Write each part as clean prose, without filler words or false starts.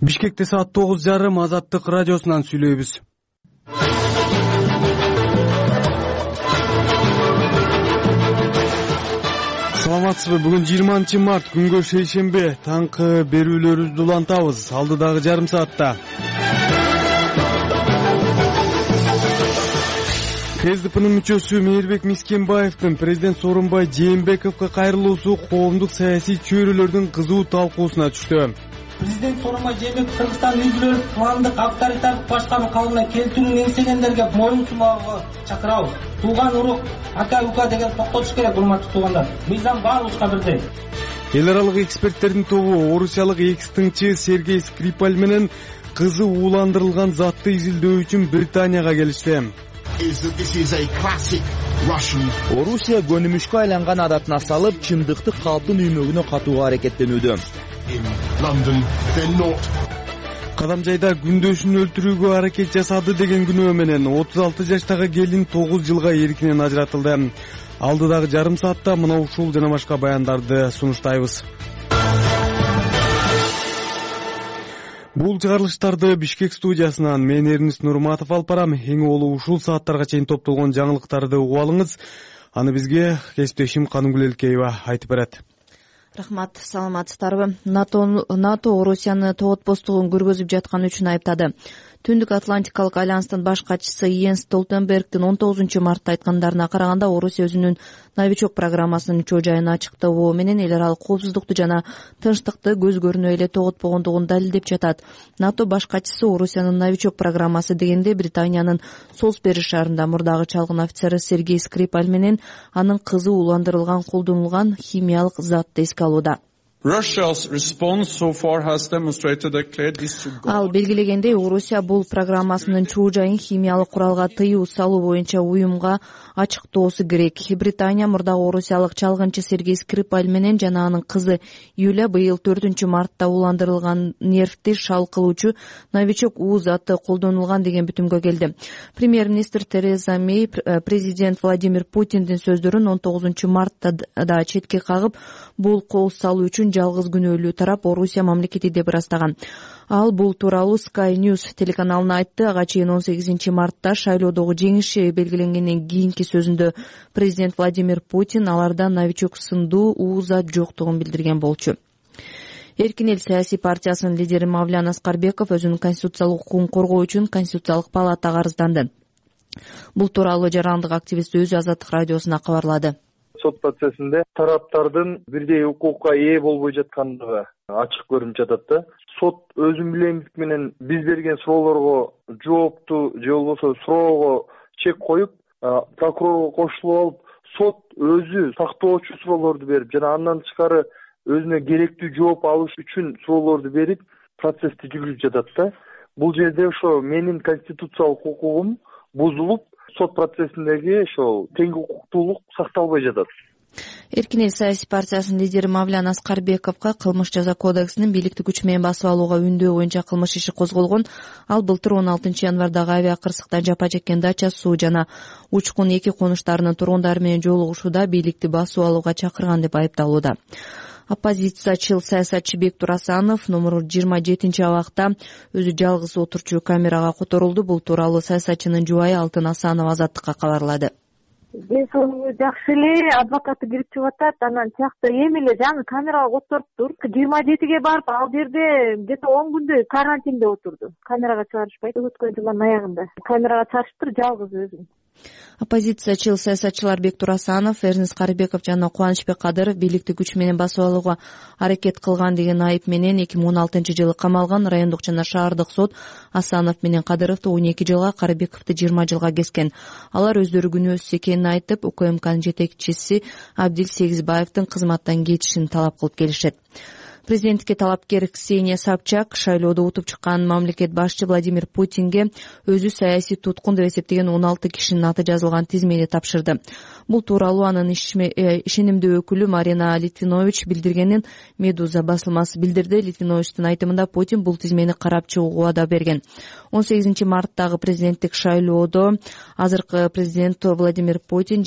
Бишкекте саат 9:30 Азаттык радиосунан сүйлөйбүз. Саламатсызбы? Бүгүн 20 март, күнгө шейшембе. Таңкы берүүлөрүбүздү улантабыз. Алдыдагы жарым саатта КСДПнын мүчөсү Мээрбек Мискенбаевдин президент Сооронбай Жээнбековго кайрылуусу коомдук саясий чөйрөлөрдүн кызуу талкуусуна түштү. Президент Сооронбай Жээнбеков Кыргызстандын үйгүлөрүн пландык авторитардык башкаруу калыбына келтүүнүн эңсегендерге моюн сунууга чакырабыз. Тууган урук, ака-ука деген токтотуш керек, урматтуу туугандар. Мыйзам баарыбызга бирдей. Эл аралык эксперттердин тобу орусиялык экс-тыңчы Сергей Скрипаль менен кызы ууландырылган затты изилдөө үчүн Британияга келишти. Орусия көнүмүшкө айланган адатына салып, чындыкты калптын үймөгүнө катууга аракеттенүүдө. Кадам жайда күндөшүн өлтүрүүгө аракет жасады деген күнөө менен 36 жаштагы келин 9 жылга эркинен ажыратылды. Алдыдагы жарым саатта мына ушул жана башка баяндарды сунуштайбыз. Бул чыгарылыштарды Бишкек студиясынан мен Эрнис Нурматов алып барам. Эң олу ушул сааттарга чейин топтолгон жаңылыктарды угуп алыңыз. Аны бизге кесиптешим Каныгүл Элкеева айтып берет. Рахмат, саламатсыздарбы? НАТО Орусияны тоотпостугун көргөзүп жатканы үчүн айыптады. Түндүк Атлантикалык альянстын баш катчысы Йенс Столтенбергдин 19 мартта айткандарына караганда Орусия өзүнүн новичок программасынын чоо жайын ачыктоо менен эл аралык коопсуздукту жана тынчтыкты көз көрүнө эле тоготпогондугун далилдеп жатат. НАТО баш катчысы Орусиянын новичок программасы дегенде Британиянын Солсбери шаарында мурдагы чалгын офицери Сергей Скрипаль менен анын кызы ууландырылган колдонулган химиялык затты эске алууда. Ал белгилегендей, Орусия бул программасынын чоо жайын химиялык куралга тыюу салуу боюнча уюмга ачыктоосу керек. Британия мурдагы орусиялык чалгынчы Сергей Скрипаль менен жана анын кызы Юля быйыл 4 мартта ууландырылган нервти шал кылуучу новичок уу заты колдонулган деген бүтүмгө келди. Премьер-министр Тереза Мэй президент Владимир Путиндин сөздөрүн 19 мартта да четке кагып, бул кол салуу үчүн жалгыз күнөөлүү тарап Орусия мамлекети деп ырастаган. Ал бул тууралуу Sky News телеканалына айтты. Ага чейин 18 мартта шайлоодогу жеңиши белгиленгенден кийинки сөзүндө президент Владимир Путин аларда новичок сындуу уу зат жоктугун билдирген болчу. Эркин эл саясий партиясынын лидери Мавлян Аскарбеков өзүнүн конституциялык укугун коргоо үчүн Конституциялык палатага арызданды. Бул тууралуу жарандык активист өзү Азаттык радиосуна кабарлады. Сот процессинде тараптардын бирдей укукка ээ болбой жаткандыгы ачык көрүнүп жатат да. Сот өзүн билемдик менен биз берген суроолорго жоопту же болбосо суроого чек коюп, прокурорго кошулуп алып, сот өзү сактоочу суроолорду берип жана андан тышкары өзүнө керектүү жооп алыш үчүн суроолорду берип, процессти жүргүзүп жатат да. Бул жерде ошо менин конституциялык укугум бузулуп, сот процессиндеги ошол тең укуктуулук сакталбай жатат. Эркин эл саясий партиясынын лидери Мавлян Аскарбековго кылмыш жаза кодексинин бийликти күч менен басып алууга үндөө боюнча кылмыш иши козголгон. Ал былтыр 16 январдагы авиа кырсыктан жапа чеккен дача суу жана учкун 2 конуштарынын тургундары менен жолугушууда бийликти басып алууга чакырган деп айыпталууда. Оппозициячыл саясатчы Бектур Асанов номер 27 абакта өзү жалгыз отурчу камерага которулду. Бул тууралуу саясатчынын жубайы Алтын Асанова Азаттыкка кабарлады. Ден соолугу жакшы эле, адвокаты кирип чыгып атат, анан тиякта эми эле жаңы камерага которуптур. 27ге барып, ал жерде где-то 10 күндөй карантинде отурду. Камерага чыгарышпайт, өткөн жылдын аягында. Камерага чыгарышыптыр жалгыз өзүн. Оппозициячыл саясатчылар Бектур Асанов, Эрнис Карыбеков жана Кубанычбек Кадыров бийликти күч менен басып алууга аракет кылган деген айып менен 2016-жылы камалган. Райондук жана шаардык сот Асанов менен Кадыровду 12 жылга, Карыбековду 20 жылга кескен. Алар өздөрү күнөөсүз экенин айтып, УКМКнын жетекчиси Абдил Сегизбаевдин кызматтан кетишин талап кылып келишет. Президенттикке талапкер Ксения Собчак шайлоодо утуп чыккан мамлекет башчы Владимир Путинге өзү саясий туткун деп эсептеген 16 кишинин аты жазылган тизмени тапшырды. Бул тууралуу анын ишенимдүү өкүлү Марина Литвинович билдиргенин Медуза басылмасы билдирди. Литвиновичтин айтымында Путин бул тизмени карап чыгууга убада берген. 18 марттагы президенттик шайлоодо азыркы президент Владимир Путин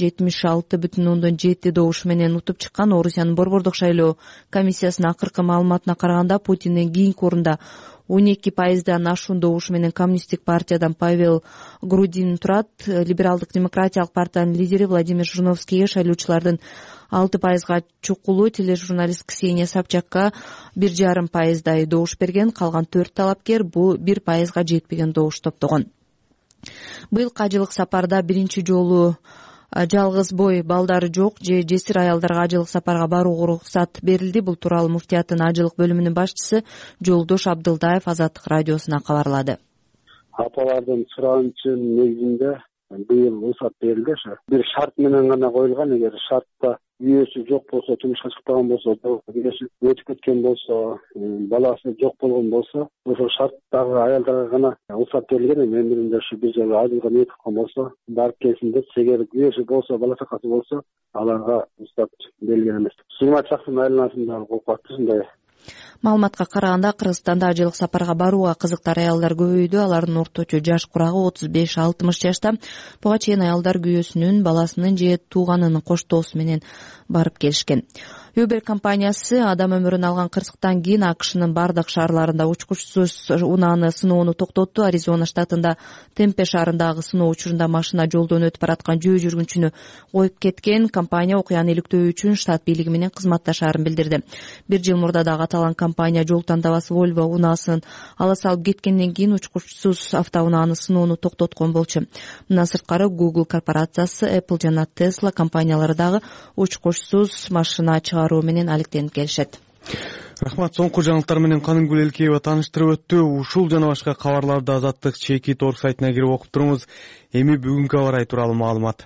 76,7 добуш менен утуп чыккан. Орусиянын борбордук шайлоо комиссиясынын акыркы маалыматына караганда Путинден кийинки орунда 12%дан ашуун добуш менен коммунисттик партиядан Павел Грудин турат. Либералдык демократиялык партиянын лидери Владимир Жириновскийге шайлоочулардын 6%га чукулуу, тележурналист Ксения Собчакка 1,5%дай добуш берген. Калган 4 талапкер бул 1%га жетпеген добуш топтогон. Быйылкы ажылык сапарда биринчи жолу жалгыз бой балдары жок же жесир аялдарга ажылык сапарга барууга уруксат берилди. Бул тууралуу муфтияттын ажылык бөлүмүнүн башчысы Жолдош Абдылдаев Азаттык радиосуна кабарлады. Апалардын суранычынын негизинде быйыл уруксат берилди. Бир шарт менен гана коюлган. Эгер шартта үйөөсү жок болсо, турмушка чыкпаган болсо, үйөөсү өтүп кеткен болсо, баласы жок болгон болсо, ошол шарттагы аялдарга гана уруксат берилген. Мен билимде ушу бир жолу ажылга ниет кылган болсо, барып келсин деп, эгер үйөөсү болсо, бала чакасы болсо, аларга уруксат берилген эмес. 20 чакты айланасында коюп атты ушундай. Маалыматка караганда, Кыргызстанда ажылык сапарга барууга кызыктар аялдар көбөйдү. Алардын орточо жаш курагы 35-60 жашта. Буга чейин аялдар күйөөсүнүн, баласынын же тууганынын коштоосу менен барып келишкен. Uber компаниясы адам өмүрүн алган кырсыктан кийин АКШнын бардык шаарларында учкучсуз унааны сыноону токтотту. Аризона штатында Темпе шаарындагы сыноо учурунда машина жолдон өтүп бараткан жөө жүргүнчүнү коюп кеткен. Компания окуяны иликтөө үчүн штат бийлиги менен кызматташаарын билдирди. Bir жыл мурда дагы аталган компания жол тандабасы Volvo унаасын ала салып кеткенден кийин учкучсуз автоунааны сыноону токтоткон болчу. Мындан сырткары Google корпорациясы, Apple жана Tesla компаниялары дагы учкучсуз машина чыгаруу менен алектенип келишет. Рахмат. Соңку жаңылыктар менен Каныгүл Элкеева тааныштырып өттү. Ушул жана башка кабарларды Азаттык ЧК.org сайтына кирип окуп туруңуз. Эми бүгүнкү аба ырайы тууралуу маалымат.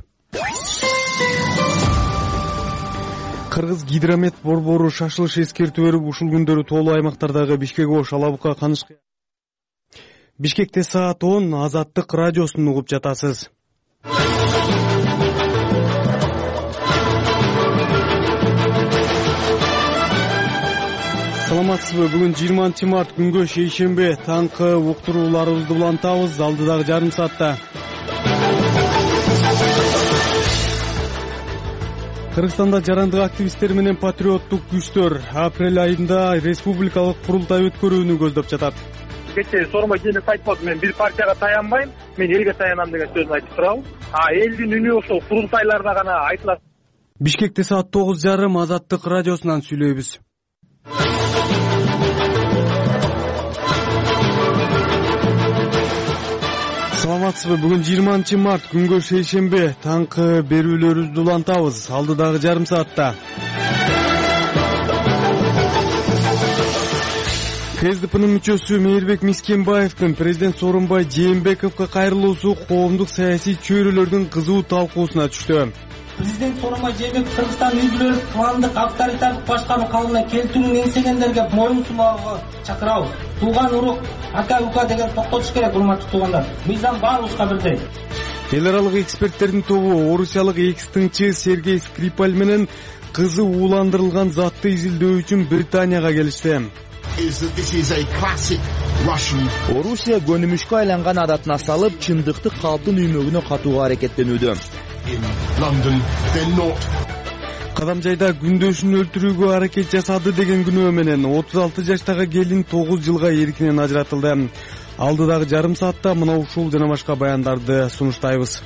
Кыргыз гидромет борбору шашылыш эскертүү берип, ушул күндөрү тоолуу аймактардагы Бишкек Ош, Алабука, Канышкы. Бишкекте саат 10 Азаттык радиосун угуп жатасыз. Саламатсызбы? Бүгүн 20 март күнгө шейшембе. Таңкы уктурууларыбызды улантабыз. Алдыдагы жарым саатта Кыргызстанда жарандык активисттер менен патриоттук күчтөр апрель айында республикалык курултай өткөрүүнү көздөп жатат. Кечээ Сооронбай Жээнбеков айтып атты, мен бир партияга таянбайм, мен элге таянам деген сөзүн айтып турабы. Элдин үнү ошол курултайларда гана айтылат. Бишкекте саат 9:30 Азаттык радиосунан сүйлөйбүз. Саламатсызбы? Бүгүн 20 март күнгө шейшембе. Таңкы берүүлөрүбүздү улантабыз. Алдыдагы жарым саатта КСДПнын мүчөсү Мейирбек Мискенбаевдин президент Сооронбай Жээнбековго кайрылуусу коомдук саясий чөйрөлөрдүн кызуу талкуусуна түштү. Президент Сооронбай Жээнбеков Кыргызстан үй-бүлөлүк пландык авторитардык башкаруу калыбына келтүүнүн эңсегендерге моюн сунууга чакырабыз. Тууган урук, ака-ука деген токтотуш керек, урматтуу туугандар. Мыйзам баарыбызга бирдей. Эл аралык эксперттердин тобу орусиялык экс-тыңчы Сергей Скрипаль менен кызы ууландырылган затты изилдөө үчүн Британияга келишти. Орусия көнүмүшкө айланган адатына салып, чындыкты калптын үймөгүнө катууга аракеттенүүдө. Кадамжайда күндөшүн өлтүрүүгө аракет жасады деген күнөө менен 36 жаштагы келин 9 жылга эркинен ажыратылды. Алдыдагы жарым саатта мына ушул жана башка баяндарды сунуштайбыз.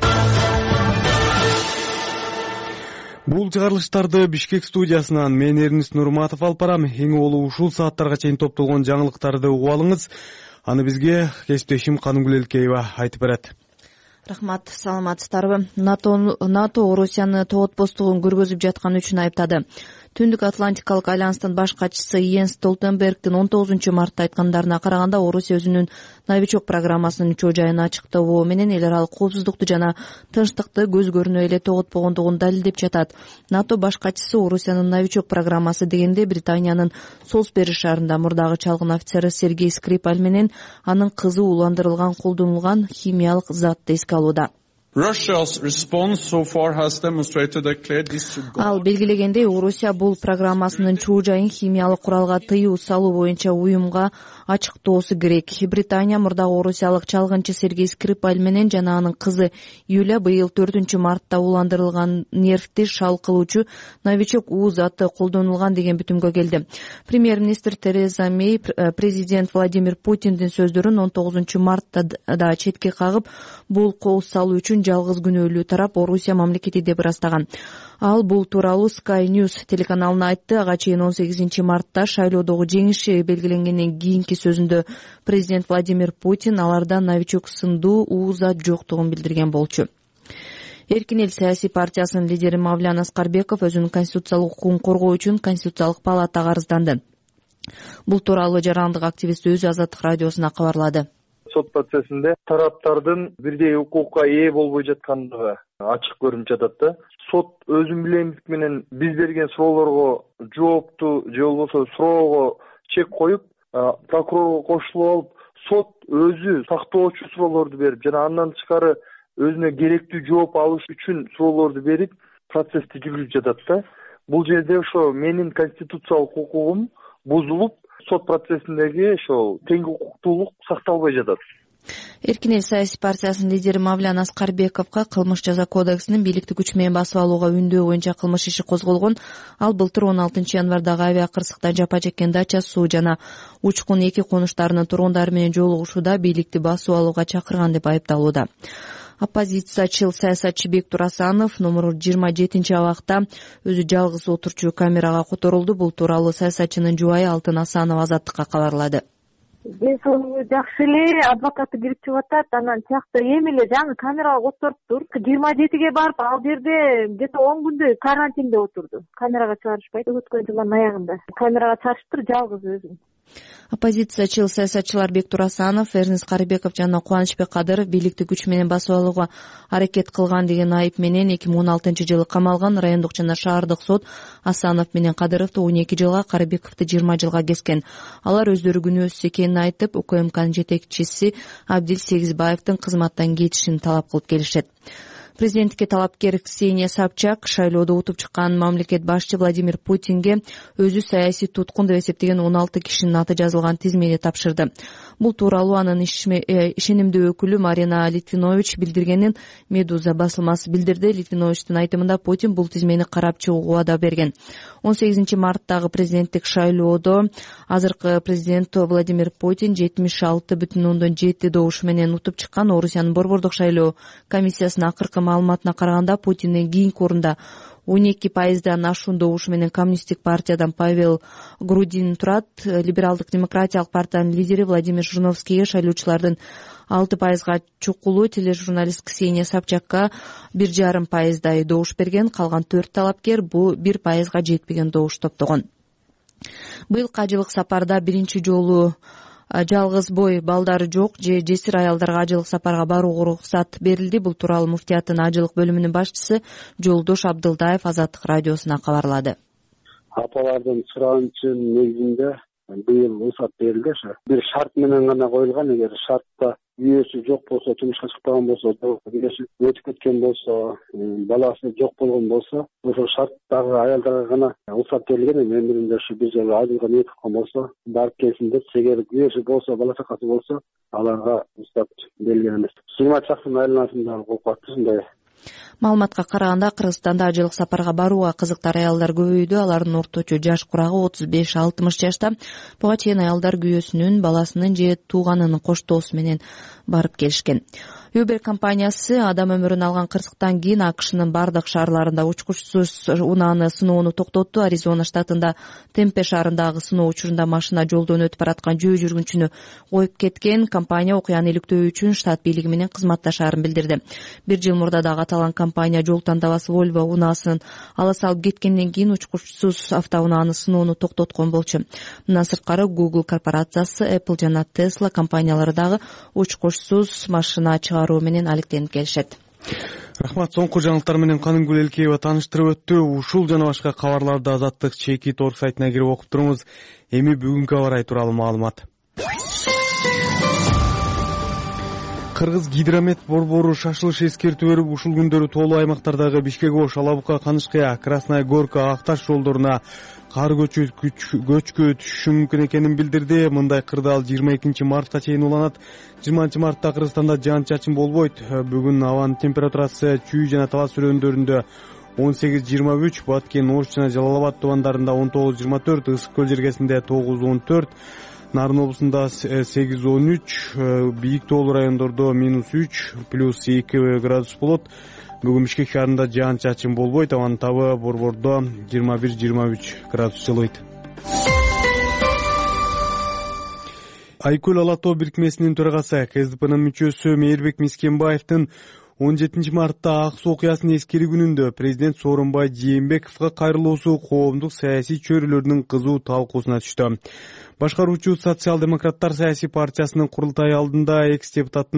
Бул чыгарылыштарды Бишкек студиясынан мен Эрнис Нурматов алып барам. Эң олу ушул сааттарга чейин топтолгон жаңылыктарды угуп алыңыз. Аны бизге кесиптешим Каныгүл Элкеева айтып берет. Рахмат, саламатсыздарбы? НАТО Орусияны тоотпостугун көргөзүп жатканы үчүн айыптады. Түндүк Атлантикалык альянстын баш катчысы Йенс Столтенбергдин 19 мартта айткандарына караганда, Орусия өзүнүн новичок программасынын чоо жайын ачыктоо менен эл аралык коопсуздукту жана тынчтыкты көз көрүнө эле тоготпогондугун далилдеп жатат. НАТО баш катчысы Орусиянын новичок программасы дегенде Британиянын Солсбери шаарында мурдагы чалгын офицери Сергей Скрипаль менен анын кызы ууландырылган колдонулган химиялык затты эске алууда. Russia's response so far has demonstrated a clear disregard. Ал белгилегендей, Орусия бул программасынын чуу жайын химиялык куралга тыюу салуу боюнча уюмга ачыктоосу керек. Британия мурдагы орусиялык чалгынчы Сергей Скрипаль менен жана анын кызы Юля быйыл 4-мартта уландырылган нервти шал кылуучу новичок уу заты колдонулган деген бүтүмгө келди. Премьер-министр Тереза Мей президент Владимир Путиндин сөздөрүн 19-мартта да четке кагып, бул кол салуу үчүн жалгыз күнөөлүү тарап Орусия мамлекети деп ырастаган. Ал бул тууралуу Sky News телеканалына айтты. Ага чейин 18-мартта шайлоодогу жеңиши белгиленгенден кийинки сөзүндө президент Владимир Путин аларда новичок сындуу уу зат жоктугун билдирген болчу. Эркин эл саясий партиясынын лидери Мавлян Аскарбеков өзүнүн конституциялык укугун коргоо үчүн Конституциялык палатага арызданды. Бул тууралуу жарандык активист өзү Азаттык радиосуна кабарлады. Сот процессинде тараптардын бирдей укукка ээ болбой жаткандыгы ачык көрүнүп жатат да. Сот өзүн билемдик менен биз берген суроолорго жоопту же болбосо суроого чек коюп, прокурорго кошулуп алып, сот өзү сактоочу суроолорду берип жана андан тышкары өзүнө керектүү жооп алыш үчүн суроолорду берип, процессти жүргүзүп жатат да. Бул жерде ошо менин конституциялык укугум бузулуп, сот процессиндеги ошол тең укуктуулук сакталбай жатат. Эркин эл саясий партиясынын лидери Мавлян Аскарбековго кылмыш жаза кодексинин бийликти күч менен басып алууга үндөө боюнча кылмыш иши козголгон. Ал былтыр 16-январдагы авиа кырсыктан жапа чеккен дача суу жана учкун 2 конуштарынын тургундары менен жолугушууда бийликти басып алууга чакырган деп айыпталууда. Оппозициячыл саясатчы Бектур Асанов номер 27-абакта өзү жалгыз отурчу камерага которулду. Бул тууралуу саясатчынын жубайы Алтын Асанов Азаттыкка кабарлады. Ден соолугу жакшы эле, адвокаты кирип чыгып атат, анан тиякта эми эле жаңы камерага отуруптур. 27-ге барып, ал жерде где-то 10 күндөй карантинде отурду. Камерага чыгарышпайт, өткөн жылдын аягында. Камерага чыгарышыптыр жалгыз өзүн. Оппозициячыл саясатчылар Бектур Асанов, Эрнест Карыбеков жана Кубанычбек Кадыров бийликти күч менен басып алууга аракет кылган деген айып менен 2016-жылы камалган. Райондук жана шаардык сот Асанов менен Кадыровду 12 жылга, Карыбековду 20 жылга кескен. Алар өздөрү күнөөсүз экенин айтып, УКМКнын жетекчиси Абдил Сегизбаевдин кызматтан кетишин талап кылып келишет. Президенттикке талапкер Ксения Собчак шайлоодо утуп чыккан мамлекет башчы Владимир Путинге өзү саясий туткун деп эсептеген 16 кишинин аты жазылган тизмени тапшырды. Бул тууралуу анын ишенимдүү өкүлү Марина Литвинович билдиргенин Медуза басылмасы билдирди. Литвиновичтин айтымында Путин бул тизмени карап чыгууга убада берген. 18-марттагы президенттик шайлоодо азыркы президент Владимир Путин 76,7 добуш менен утуп чыккан. Орусиянын борбордук шайлоо комиссиясынын акыркы маалыматына караганда Путиндин кийинки орунда 12%дан ашуун добуш менен Коммунисттик партиядан Павел Грудин турат. Либералдык демократиялык партиянын лидери Владимир Жириновскийге шайлоочулардын 6%га чукулуу тележурналист Ксения Собчакка 1,5%дай добуш берген. Калган 4 талапкер бул 1%га жетпеген добуш топтогон. Быйылкы ажылык сапарда биринчи жолу жалгыз бой балдары жок же жесир аялдарга ажылык сапарга барууга уруксат берилди. Бул тууралуу муфтияттын ажылык бөлүмүнүн башчысы Жолдош Абдылдаев Азаттык радиосуна кабарлады. Апалардын суранычынын негизинде быйыл уруксат берилди. Бир шарт менен гана коюлган. Эгер шартта үйөөсү жок болсо, жумушка чыкпаган болсо, үйөөсү өтүп кеткен болсо, баласы жок болгон болсо, ошол шарттагы аялдарга гана уруксат берилген. Мен билимде ушу бир жолу ажылга ниет кылган болсо, барып келсин деп, эгер үйөөсү болсо, бала чакасы болсо, аларга уруксат берилген эмес. 20 чаксын айланасында коюп атты ушундай. Маалыматка караганда Кыргызстанда ажылык сапарга барууга кызыктар аялдар көбөйдү. Алардын орточо жаш курагы 35-60 жашта. Буга чейин аялдар күйөөсүнүн, баласынын же тууганынын коштоосу менен барып келишкен. Uber компаниясы адам өмүрүн алган кырсыктан кийин АКШнын бардык шаарларында учкучсуз унааны сыноону токтотту. Аризона штатында Темпе шаарындагы сыноо учурунда машина жолдон өтүп бараткан жөө жүргүнчүнү коюп кеткен. Компания окуяны иликтөө үчүн штат бийлиги менен кызматташаарын билдирди. Бир жыл мурда дагы аталган компания жол тандабасы Volvo унаасын ала салып кеткенден кийин учкучсуз автоунааны сыноону токтоткон болчу. Мындан сырткары Google корпорациясы, Apple жана Tesla компаниялары дагы учкучсуз машина чыгаруу менен алектенип келишет. Рахмат. Соңку жаңылыктар менен Канымгүл Элкеева тааныштырып өттү. Ушул жана башка кабарларды Азаттык чеки торг сайтына кирип окуп туруңуз. Эми бүгүнкү абар ай тууралуу маалымат. Кыргыз гидромет борбору шашылыш эскертүү берип, ушул күндөрү тоолуу аймактардагы Бишкек Ош, Алабука, Канышкая, Красная Горка, Акташ жолдоруна кар көчкү түшүшү мүмкүн экенин билдирди. Мындай кырдаал 22 мартка чейин уланат. 20 мартта Кыргызстанда жаан-чачын болбойт. Бүгүн абанын температурасы Чүй жана Талас райондорунда 18-23, Баткен, Ош жана Жалал Абад тубандарында 19-24, Ысык көл жергесинде 9-14, Нарын облусунда 8-13, бийик тоолуу райондордо -3, +2 градус болот. Бүгүн Бишкек шаарында жаан-чачын болбойт. Абанын табы борбордо 21-23 градус жылыйт. Айкөл Ала тоо бирикмесинин төрагасы, КСДПнын мүчөсү Мээрбек Мискенбаевдин 17 мартта ак суу окуясынын эскери күнүндө президент Сооронбай Жээнбековго кайрылуусу коомдук саясий чөйрөлөрдүн кызуу талкуусуна түштү. Башкаруучу социал-демократтар саясий партиясынын курултайы алдында экс-депутаттын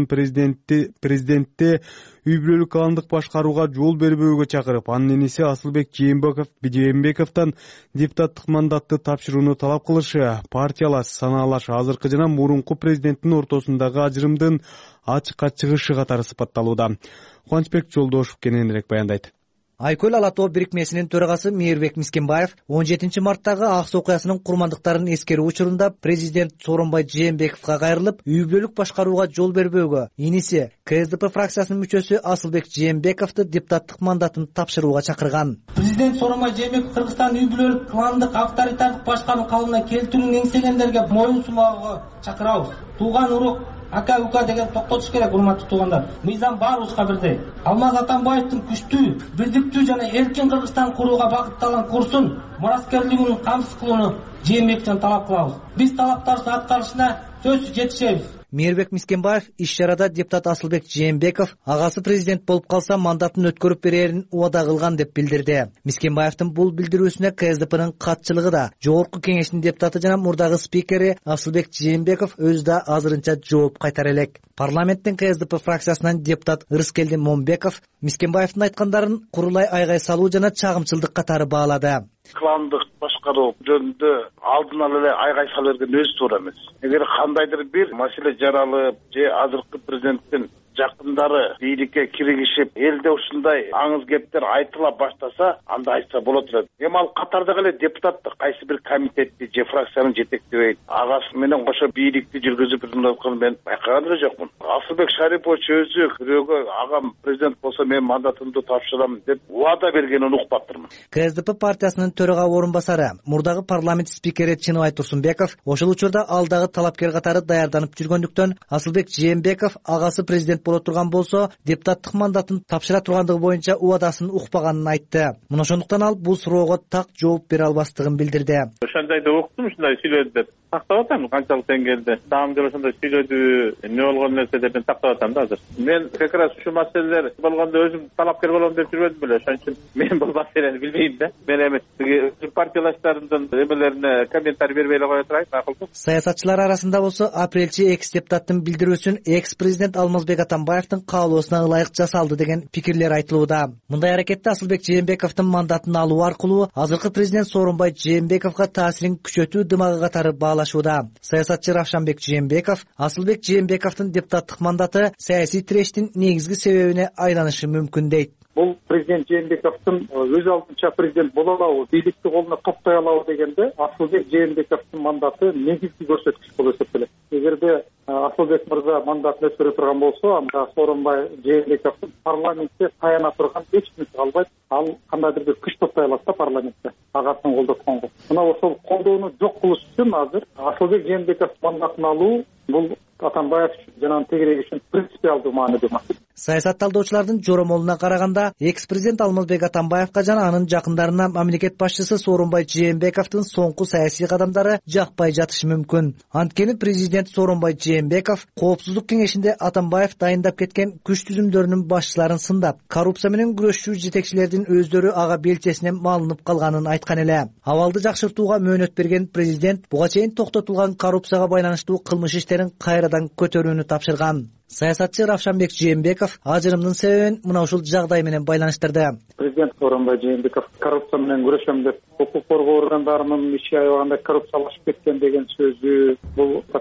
президентти үй бүлөлүк каландык башкарууга жол бербөөгө чакырып, анын иниси Асылбек Жээнбековдон депутаттык мандатты тапшырууну талап кылышы, партиялаш, санаалаш азыркы жана мурунку президенттин ортосундагы ажырымдын ачыкка чыгышы катары сыпатталууда. Кубанычбек Жолдошев кененирээк баяндайт. Айкөл Ала тоо бирикмесинин төрагасы Мээрбек Мискенбаев 17 марттагы ак суу окуясынын курмандыктарын эскерүү учурунда президент Сооронбай Жээнбековго кайрылып, үй бүлөлүк башкарууга жол бербөөгө, иниси КСДП фракциясынын мүчөсү Асылбек Жээнбековду депутаттык мандатын тапшырууга чакырган. Президент Сооронбай Жээнбеков Кыргызстан үй бүлөлүк кландык авторитардык башкаруу калыбына келтүүнүн эңселгендерге моюн сунууга чакырабыз. Тууган урук, ака ука деген токтотуш керек, урматтуу туугандар. Мыйзам баарыбызга бирдей. Алмаз Атамбаевдин күчтүү, бирдиктүү жана эркин Кыргызстан курууга багытталган курсун мураскерлигин камсыз кылууну Жээнбековдон талап кылабыз. Биз талаптарыбыздын аткарылышына сөзсүз жетишебиз. Мээрбек Мискенбаев иш-чарада депутат Асылбек Жээнбеков агасы президент болуп калса мандатын өткөрүп берерин убада кылган деп билдирди. Мискенбаевдин бул билдирүүсүнө КСДПнын катчылыгы да, Жогорку Кеңештин депутаты жана мурдагы спикери Асылбек Жээнбеков өзү да азырынча жооп кайтара элек. Парламенттин КСДП фракциясынан депутат Ырыскелди Момбеков Мискенбаевдин айткандарын курулай айгай салуу жана чагымчылдык катары баалады. Кландык башкаруу жөнүндө алдын ала эле айгай сала берген өзү туура эмес. Эгер кандайдыр бир маселе жаралып, же азыркы президенттин жакындары бийликке киргишип, элде ушундай аңыз кептер айтыла баштаса, анда айтса болот эле. Эми ал катардагы эле депутатты кайсы бир комитетти же фракцияны жетектебейт, агасы менен кошо бийликти жүргүзүп жүргөнүн мен байкаган эле жокмун. Асылбек Шарипович өзү бирөөгө агам президент болсо мен мандатымды тапшырам деп убада бергенин укпаптырмын. КСДП партиясынын төрага орун басары, мурдагы парламент спикери Чыныбай Турсунбеков ошол учурда алдагы талапкер катары даярданып жүргөндүктөн Асылбек Жээнбеков агасы президент боло турган болсо, депутаттык мандатын тапшыра тургандыгы боюнча убадасын укпаганын айтты. Мына ошондуктан ал бул суроого так жооп бере албастыгын билдирди. Ошол жайда уктум, ушундай сүйлөдү деп тактап атам, канчалык деңгээлде. Дагы ошондой сүйлөдү, эмне болгон нерсе деп мен тактап атам да азыр. Мен как раз ушул маселелер болгондо өзүм талапкер болом деп жүрбөдүм беле, ошон үчүн мен бул маселени билбейм да. Мен эми партиялаштарымдын эмелерине комментарий бербей эле кое турайын, макулбу? Саясатчылар арасында болсо апрелчи экс-депутаттын билдирүүсүн экс-президент Алмазбек Атамбаевдин каалоосуна ылайык жасалды деген пикирлер айтылууда. Мындай аракетте Асылбек Жээнбековдун мандатын алуу аркылуу азыркы президент Сооронбай Жээнбековго таасирин күчөтүү дымагы катары баалашууда. Саясатчы Равшанбек Жээнбеков Асылбек Жээнбековдун депутаттык мандаты саясий тиречтин негизги себебине айланышы мүмкүн дейт. Бул президент Жээнбековдун өз алдынча президент боло алабы, бийликти колуна топтой алабы дегенде Асылбек Жээнбековдун мандаты негизги көрсөткүч болуп эсептелет. Эгерде Асылбек мырза мандатын өткөрө турган болсо, анда Сооронбай Жээнбековдун парламентте таяна турган эч нерсе калбайт. Ал кандайдыр бир күч топтой алат да парламентте агасын колдотконго. Мына ошол колдоону жок кылыш үчүн азыр Асылбек Жээнбековдун мандатын алуу бул Атамбаев жана тегерек үчүн принципиалдуу маанилүү маселе. Саясат талдоочулардын жоромолуна караганда, экс-президент Алмазбек Атамбаевга жана анын жакындарына мамлекет башчысы Сооронбай Жээнбековдун соңку саясий кадамдары жакпай жатышы мүмкүн. Анткени президент Сооронбай Жээнбеков Коопсуздук кеңешинде Атамбаев дайындап кеткен күч түзүмдөрүнүн башчыларын сындап, коррупция менен күрөшчү жетекчилердин өздөрү ага белчесинен малынып калганын айткан эле. Абалды жакшыртууга мөөнөт берген президент буга чейин токтотулган коррупцияга байланыштуу кылмыш иштерин кайрадан көтөрүүнү тапшырган. Саясатчы Равшанбек Жээнбеков ажырымдын себебин мына ушул жагдай менен байланыштырды. Президент Сооронбай Жээнбеков коррупция менен күрөшөм деп укук коргоо органдарынын иши аябаганда коррупциялашып кеткен деген сөзү, бул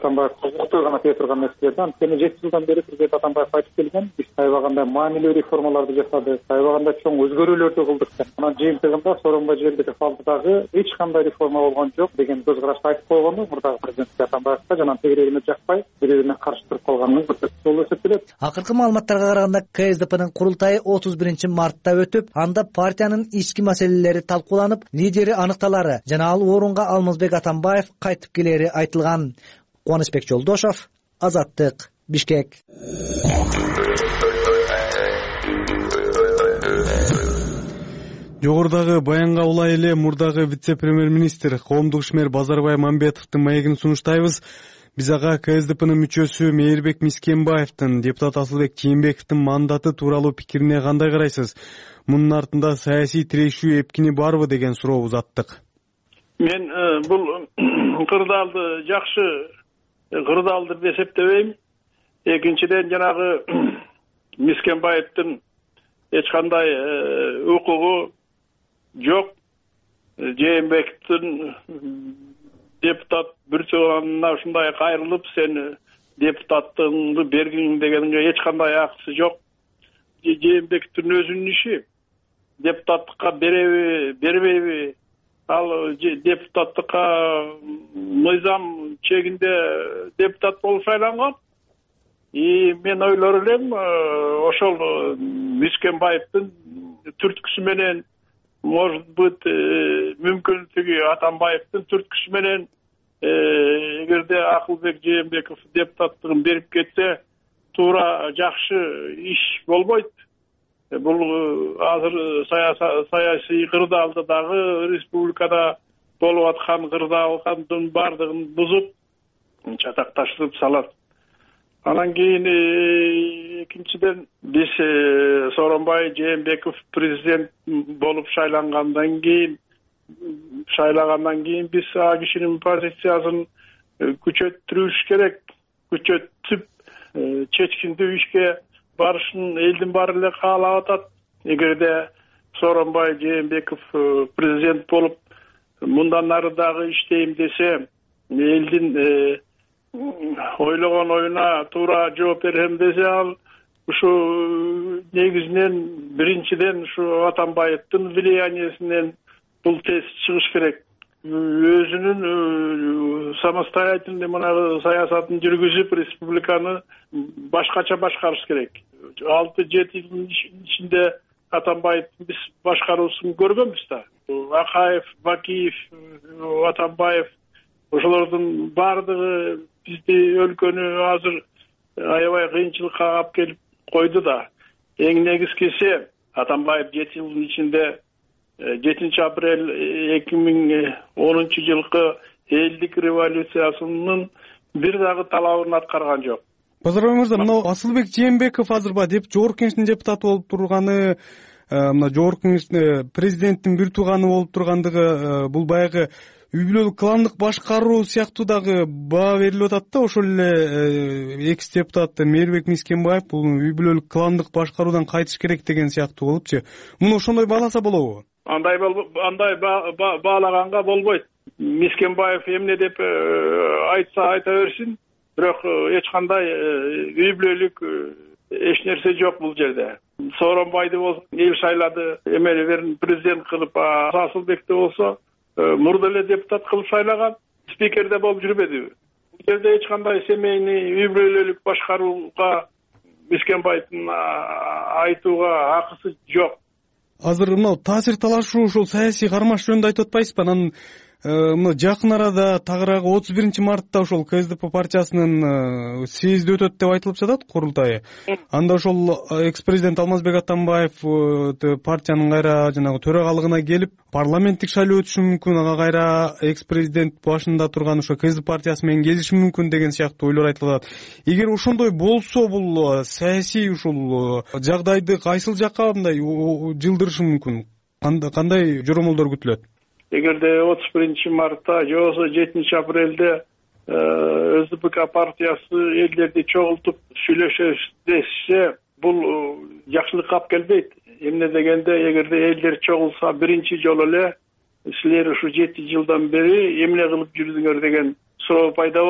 Атамбаев кызыктуу гана тие турган нерселерди. Анткени 7 жылдан бери президент Атамбаев айтып келген, биз аябагандай маанилүү реформаларды жасадык, аябагандай чоң өзгөрүүлөрдү кылдык деп. Анан жыйынтыгында Сооронбай Жээнбеков алдыдагы эч кандай реформа болгон жок деген көз карашты айтып койгону мурдагы президент Атамбаевка жана тегерегине жакпай бири-бирине каршы туруп калганын көрсөтүшү болуп эсептелет. Акыркы маалыматтарга караганда КСДПнын курултайы 31 мартта өтүп, анда партиянын ички маселелери талкууланып, лидери аныкталары жана ал орунга Алмазбек Атамбаев кайтып келери айтылган. Кубанычбек Жолдошов, Азаттык, Бишкек. Жогорудагы баянга улай эле мурдагы вице-премьер-министр коомдук ишмер Базарбай Мамбетовдун маегин сунуштайбыз. Биз ага КСДПнын мүчөсү Мээрбек Мискенбаевдин, депутат Асылбек Жээнбековдун мандаты тууралуу пикирине кандай карайсыз? Мунун артында саясий тирешүү эпкини барбы деген суроо узаттык. Мен бул кырдаалды жакшы кырдаалды деп эсептебейм. Экинчиден жанагы Мискенбаевдин эч кандай укугу жок. Жээнбековдун депутат бүртүгүнө ушундай кайрылып, сен депутаттыгыңды бергиң дегенге эч кандай акысы жок. Жээнбековдун өзүнүн иши депутаттыкка береби, бербейби, ал депутаттыкка мыйзам чегинде депутат болуп шайланган. Мен ойлор элем, ошол Мискенбаевдин түрткүсү менен, может быть, мүмкүн тиги Атамбаевдин түрткүсү менен, эгерде Акылбек Жээнбеков депутаттыгын берип кетсе, туура жакшы иш болбойт. Бул азыр саясий кырдаалда дагы республикада болуп аткан кырдаалдын бардыгын бузуп, чатакташып салат. Анан кийин экинчиден биз Сооронбай Жээнбеков президент болуп шайлагандан кийин биз а кишинин позициясын күчөтүрүш керек. Күчөтүп чечкиндүү ишке барышын элдин баары эле каалап атат. Эгерде Сооронбай Жээнбеков президент болуп мындан ары дагы иштейм десе, элдин ойлогон оюна туура жооп берем десе, ал ушу негизинен биринчиден ушу Атамбаевдин влияниесинен бул тез чыгыш керек. Өзүнүн самостоятельный мына саясатын жүргүзүп, республиканы башкача башкарыш керек. 6-7 жылдын ичинде Атамбаевдин биз башкаруусун көргөнбүз да. Акаев, Бакиев, Атамбаев, ошолордун бардыгы бизди өлкөнү азыр аябай кыйынчылыкка алып келип койду да. Эң негизгиси Атамбаев 7 жылдын ичинде 7 апрель 2010 жылкы элдик революциясынын бир дагы талабын аткарган жок. Базарбай мырза, мына Асылбек Жээнбеков азырба деп жогорку кеңештин депутаты болуп турганы, мына жогорку кеңештин президенттин бир тууганы болуп тургандыгы, бул баягы үй бүлөлүк кландык башкаруу сыяктуу дагы баа берилип атат да. Ошол эле экс депутат Мээрбек Мискенбаев бул үй бүлөлүк кландык башкаруудан кайтыш керек деген сыяктуу болупчу. Муну ошондой бааласа болобу? Андай баалаганга болбойт. Мискенбаев эмне деп айтса айта берсин, бирок эч кандай үй бүлөлүк эч нерсе жок бул жерде. Сооронбайды болсо эл шайлады, эмелерин президент кылып, Асылбекти болсо мурда эле депутат кылып шайлаган, спикерде болуп жүрбөдүбү? Бул жерде эч кандай семейный үй бүлөлүк башкарууга Мискенбаевдин айтууга акысы жок. Азыр мына таасир талашуу ушул саясий кармаш жөнүндө айтып атпайсызбы? Анан мына жакын арада тагыраагы 31 мартта ошол КСДП партиясынын съезди өтөт деп айтылып жатат, курултайы. Анда ошол экс-президент Алмазбек Атамбаев партиянын кайра жанагы төрагалыгына келип, парламенттик шайлоо өтүшү мүмкүн, ага кайра экс-президент башында турган ошо КСДП партиясы менен кезиши мүмкүн деген сыяктуу ойлор айтылат. Эгер ошондой болсо, бул саясий ушул жагдайды кайсыл жакка мындай жылдырышы мүмкүн? Кандай жоромолдор күтүлөт? Эгерде 31 мартта же болбосо 7 апрелде СДПК партиясы элдерди чогултуп сүйлөшөбүз десе, бул жакшылыкка алып келбейт. Эмне дегенде, эгерде элдер чогулса, биринчи жолу эле силер ушу 7 жылдан бери эмне кылып жүрдүңөр деген суроо пайда болот.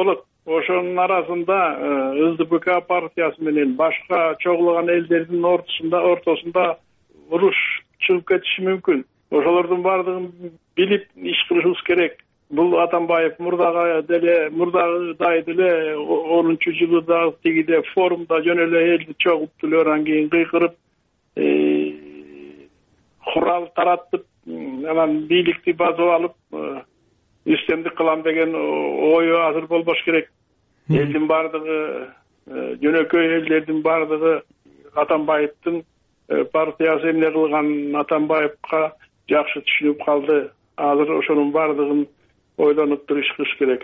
ошонун арасында ЛДПК партиясы менен башка чогулган элдердин ортосунда уруш чыгып кетиши мүмкүн. Ошолордун баардыгын билип иш кылышыбыз керек. Бул Атамбаев мурдагыдай деле 10-жылы дагы тигиде форумда жөн эле элди чогулуп деле анан кийин кыйкырып курал таратып анан бийликти базып алып үстемдик кылам деген ою азыр болбош керек. Элдин баардыгы жөнөкөй элдердин баардыгы Атамбаевдин партиясы эмне кылган Атамбаевка жакшы түшүнүп калды. Азыр ошонун баардыгын ойлонуп туруш керек.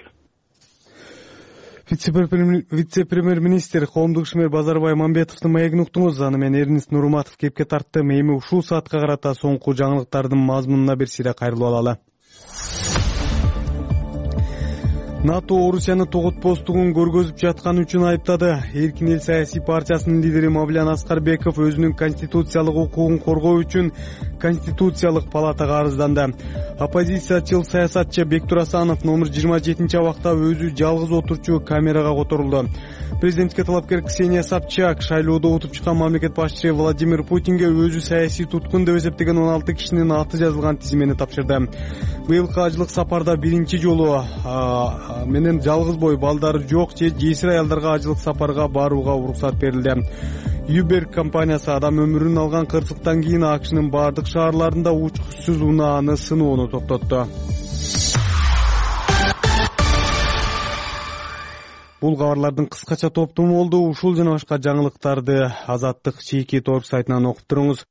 Вице-премьер-министр коомдук ишмер Базарбай Мамбетовдун маегин уктуңуз. Аны мен Эрнест Нурматов кепке тарттым. Эми ушул саатка карата соңку жаңылыктардын мазмунуна бир сире кайрылып алалы. НАТО Орусияны тоготпостугун көргөзүп жатканы үчүн айыптады. Эркин эл саясий партиясынын лидери Мавлян Аскарбеков өзүнүн конституциялык укугун коргоо үчүн Конституциялык палатага арызданды. Оппозициячыл саясатчы Бектур Асанов номер 27 абакта өзү жалгыз отурчу камерага которулду. Президентке талапкер Ксения Собчак шайлоодо утуп чыккан мамлекет башчысы Владимир Путинге өзү саясий туткун деп эсептеген 16 кишинин аты жазылган тизмени тапшырды. Быйылкы ажылык сапарда биринчи жолу менен жалгыз бой балдары жок же жесир аялдарга ажылык сапарга барууга уруксат берилди. Uber компаниясы адам өмүрүн алган кырсыктан кийин АКШнын бардык шаарларында учкучсуз унааны сыноону токтотту. Бул кабарлардын кыскача топтому болду. Ушул жана башка жаңылыктарды Азаттык чийки торп сайтынан окуп туруңуз.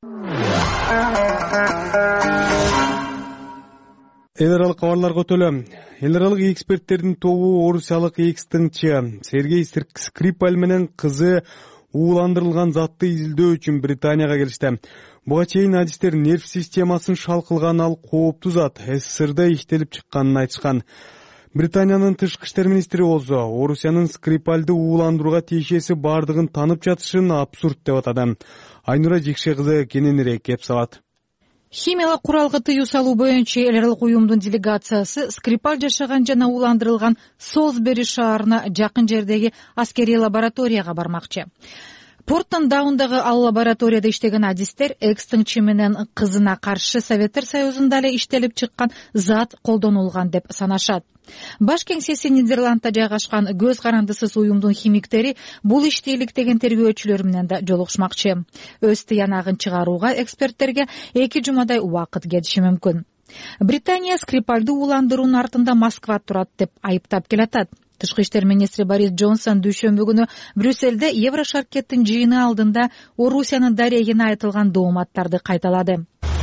Эл аралык кабарларга өтөлөм. Эл аралык эксперттердин тобу орусиялык экс-тыңчы Сергей Скрипаль менен кызы ууландырылган затты изилдөө үчүн Британияга келишти. Буга чейин адистер нерв системасын шалкылган ал кооптуу зат СССРда иштелип чыкканын айтышкан. Британиянын тышкы иштер министри болсо Орусиянын Скрипальды ууландырууга тиешеси бардыгын танып жатышын абсурд деп атады. Айнура Жекше кызы кененирээк кеп салат. Химиялык куралга тыюу салуу боюнча эл аралык уюмдун делегациясы Скрипаль жашаган жана ууландырылган Солсбери шаарына жакын жердеги аскерий лабораторияга бармакчы. Порттон-Даундагы ал лабораторияда иштеген адистер экс-тыңчы менен кызына каршы Советтер Союзунда эле иштелип чыккан зат колдонулган деп санашат. Баш кеңсеси Нидерландта жайгашкан көз карандысыз уюмдун химиктери бул ишти иликтеген тергөөчүлөр менен да жолугушмакчы. Өз тыянагын чыгарууга эксперттерге 2 жумадай убакыт кетиши мүмкүн. Британия Скрипальды ууландыруунун артында Москва турат деп айыптап келатат. Тышкы иштер министри Борис Джонсон дүйшөмбү күнү Брюссельде Еврошаркеттин жыйыны алдында Орусиянын дарегине айтылган дооматтарды кайталады.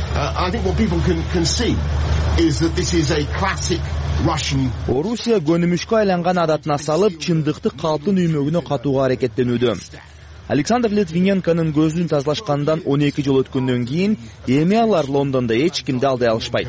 Орусия көнүмүшкө айланган адатына салып, чындыкты калптын үймөгүнө катууга аракеттенүүдө. Александр Литвиненконун көзүн тазалашкандан 12 жыл өткөндөн кийин эми алар Лондондо эч кимди алдай алышпайт.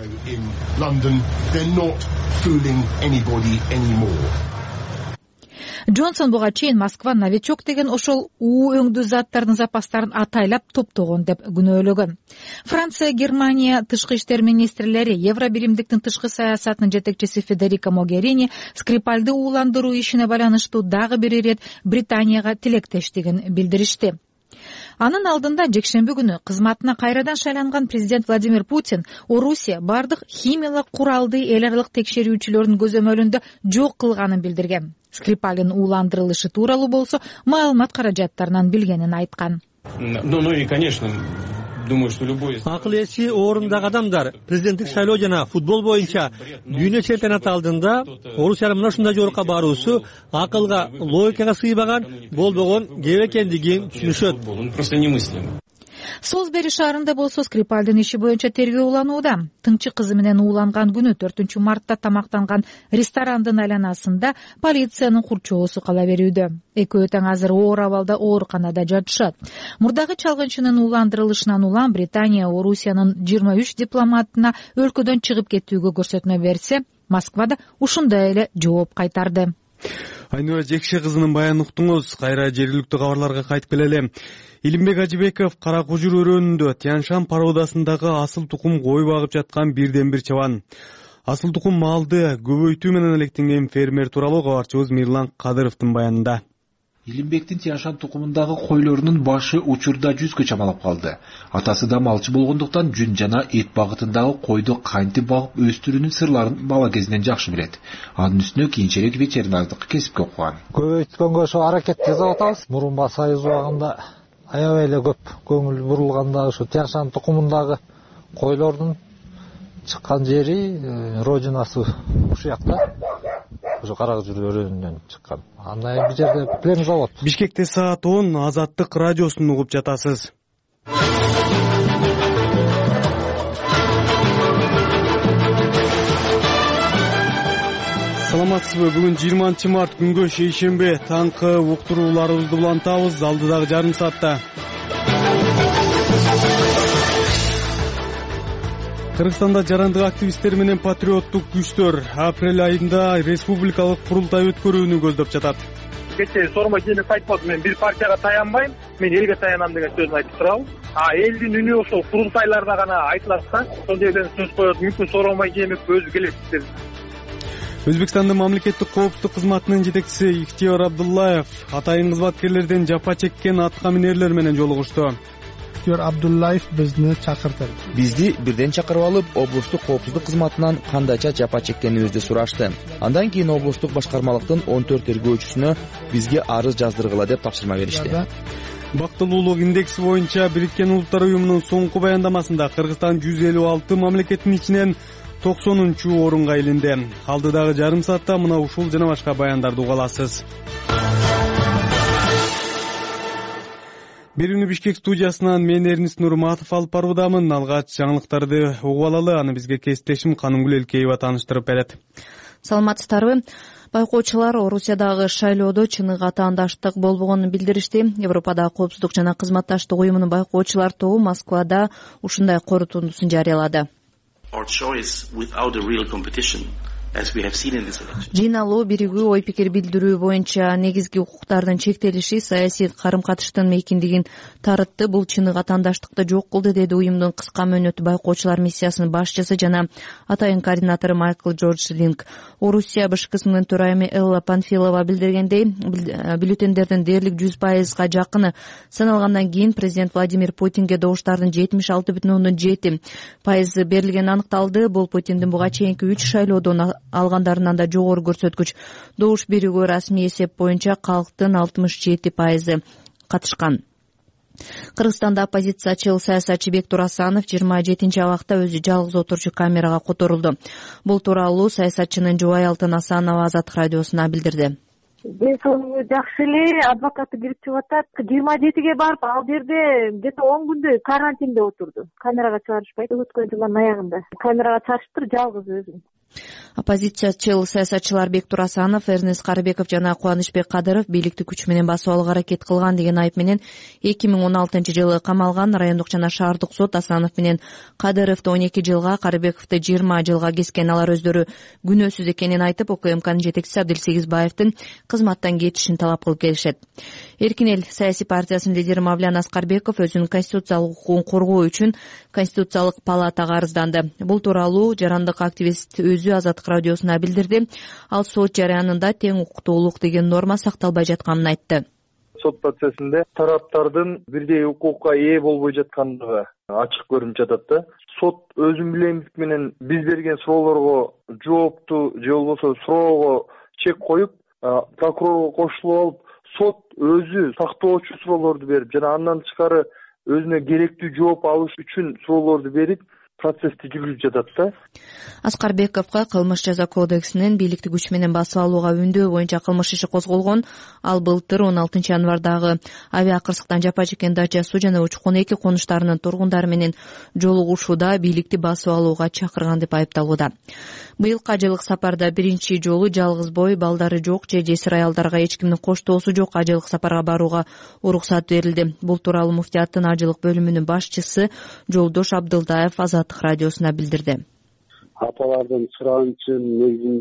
Джонсон буга чейин Москва новичок деген ошол уу өңдүү заттардын запастарын атайлап топтогон деп күнөөлөгөн. Франция, Германия тышкы иштер министрлери, Евробиримдиктин тышкы саясатынын жетекчиси Федерико Могерини Скрипальды ууландыруу ишине байланыштуу дагы бир ирет Британияга тилектештигин билдиришти. Анын алдында жекшемби күнү кызматына кайрадан шайланган президент Владимир Путин Орусия бардык химиялык куралды эл аралык текшерүүчүлөрдүн көзөмөлүндө жок кылганын билдирген. Скрипальдын ууландырылышы тууралуу болсо маалымат каражаттарынан билгенин айткан. Акыл эси орындагы адамдар президенттик шайлоо жана футбол боюнча дүйнө чемпионаты алдында Орусиянын мына ушундай жорукка баруусу акылга, логикага сыйбаган болбогон кеп экендигин түшүнүшөт. Солсбери шаарында болсо Скрипальдын иши боюнча тергөө уланууда. Тыңчы кызы менен ууланган күнү 4-мартта тамактанган ресторандын айланасында полициянын курчоосу кала берүүдө. Экөө таң азыр оор абалда ооруканада жатышат. Мурдагы чалгынчынын ууландырылышынан улам Британия Орусиянын 23 дипломатына өлкөдөн чыгып кетүүгө көрсөтмө берсе, Москвада ушундай эле жооп кайтарды. Айнура Жекше кызынын баянын уктуңуз. Кайра жергиликтүү кабарларга кайтып келели. Илимбек Ажыбеков Кара Кужур өрөөнүндө Тяншан пародасындагы асыл тукум кой багып жаткан бирден бир чабан. Асыл тукум малды көбөйтүү менен алектенген фермер тууралуу кабарчыбыз Мирлан Кадыровдун баянында. Илимбектин Тияншан тукумундагы койлорунун башы учурда 100гө чамалап калды. Атасы да малчы болгондуктан жүн жана эт багытындагы койду кантип багып өстүрүүнүн сырларын бала кезинен жакшы билет. Анын үстүнө кийинчерээк ветеринардык кесипке окуган. Көбөйткөнгө ошо аракет жасап атабыз. Мурунба союз убагында аябай эле көп көңүл бурулганда ушу Тияншан тукумундагы койлордун чыккан жери родинасы ушул жакта. Ошо Кара Күзүр өрөөнүнөн чыккан. Андан кийин бул жерде плем завод. Бишкекте саат 10 Азаттык радиосун угуп жатасыз. Саламатсызбы? Бүгүн 20 март күнгө шейшембе. Таңкы уктурууларыбызды улантабыз алдыдагы жарым саатта. Кыргызстанда жарандык активисттер менен патриоттук күчтөр апрель айында республикалык курултай өткөрүүнү көздөп жатат. Кечээ Сооронбай Жээнбеков айтып калды, мен бир партияга таянбайм, мен элге таянам деген сөзүн айтып турабы. Элдин үнү ошол курултайларда гана айтылат да, ошол жерден сөз коет. Мүмкүн Сооронбай Жээнбеков өзү келет деп. Өзбекстандын мамлекеттик коопсуздук кызматынын жетекчиси Ихтиёр Абдуллаев атайын кызматкерлерден жапа чеккен атка минерлер менен жолугушту. Ихтиёр Абдуллаев бизди чакырды. Бизди бирден чакырып алып, облустук коопсуздук кызматынан кандайча жапа чеккенибизди сурашты. Андан кийин облустук башкармалыктын 14 тергөөчүсүнө бизге арыз жаздыргыла деп тапшырма беришти. Бактылуулук индекси боюнча Бириккен Улуттар Уюмунун соңку баяндамасында Кыргызстан 156 мамлекеттин ичинен 90-орунга илинди. Алдыдагы жарым саатта мына ушул жана башка баяндарды уга аласыз. Берүүнү Бишкек студиясынан мен Эрнис Нурматов алып баруудамын. Алгач жаңылыктарды угуп алалы, аны бизге кесиптешим Канымгүл Элкеева тааныштырып берет. Саламатсыздарбы? Байкоочулар Орусиядагы шайлоодо чыныгы атаандаштык болбогонун билдиришти. Европадагы коопсуздук жана кызматташтык уюмунун байкоочулар тобу Москвада ушундай корутундусун жарыялады. Жыйналуу биригүү ой пикир билдирүү боюнча негизги укуктардын чектелиши саясий карым-катыштын мейкиндигин тарытты. Бул чыныгы атаандаштыкты жок кылды, деди уюмдун кыска мөөнөттүү байкоочулар миссиясынын башчысы жана атайын координатору Майкл Джордж Линк. Орусия БШКсынын төрайымы Элла Панфилова билдиргендей, бюллетендердин дээрлик 100%га жакыны саналгандан кийин президент Владимир Путинге добуштардын 76,7% берилгени аныкталды. Бул Путиндин буга чейинки 3 шайлоодон алгандарынан да жогору көрсөткүч. Добуш берүүгө расмий эсеп боюнча калктын 67% катышкан. Кыргызстанда оппозициячыл саясатчы Бектур Асанов 27-абакта өзү жалгыз отурчу камерага которулду. Бул тууралуу саясатчынын жубайы Алтын Асанова Азаттык радиосуна билдирди. Ден соолугу жакшы эле, адвокаты кирип чыгып атат. 27-ге барып, ал жерде где-то 10 күндө карантинде отурду. Камерага чыгарышпайт, өткөн жылдын аягында. Камерага чыгарышыптыр жалгыз өзүн. Оппозициячыл саясатчылар Бектур Асанов, Эрнес Карыбеков жана Кубанычбек Кадыров бийликти күч менен басып алууга аракет кылган деген айып менен 2016-жылы камалган. Райондук жана шаардык сот Асанов менен Кадыровду 12 жылга, Карыбековду 20 жылга кескен. Алар өздөрү күнөөсүз экенин айтып, УКМКнын жетекчиси Абдилсегизбаевдин кызматтан кетишин талап кылып келишет. Эркин эл саясий партиясынын лидери Мавлян Аскарбеков өзүнүн конституциялык укугун коргоо үчүн Конституциялык палатага арызданды. Бул тууралуу жарандык активист өзү Азаттык радиосуна билдирди. Ал сот жарыянында тең укуктуулук деген норма сакталбай жатканын айтты. Сот процессинде тараптардын бирдей укукка ээ болбой жаткандыгы ачык көрүнүп жатат да. Сот өзүн билемдик менен биз берген суроолорго жоопту же болбосо суроого чек коюп, прокурорго кошулуп алып, сот өзү сактоочу суроолорду берип жана андан тышкары өзүнө керектүү жооп алыш үчүн суроолорду берип процессти жүргүзүп жатат да. Аскарбековго кылмыш жаза кодексинин бийликти күч менен басып алууга үндөө боюнча кылмыш иши козголгон. Ал былтыр 16 январдагы авиакырсыктан жапа чеккен Дача Суу жана Учкун 2 конуштарынын тургундары менен жолугушууда бийликти басып алууга чакырган деп айыпталууда. Быйылкы ажылык сапарда биринчи жолу жалгыз бой, балдары жок же жесир аялдарга эч кимдин коштоосу жок ажылык сапарга барууга уруксат берилди. Бул тууралуу муфтияттын ажылык бөлүмүнүн башчысы Жолдош Абдылдаев Азаттык радиосуна билдирди. Апалардын суранычынын негизинде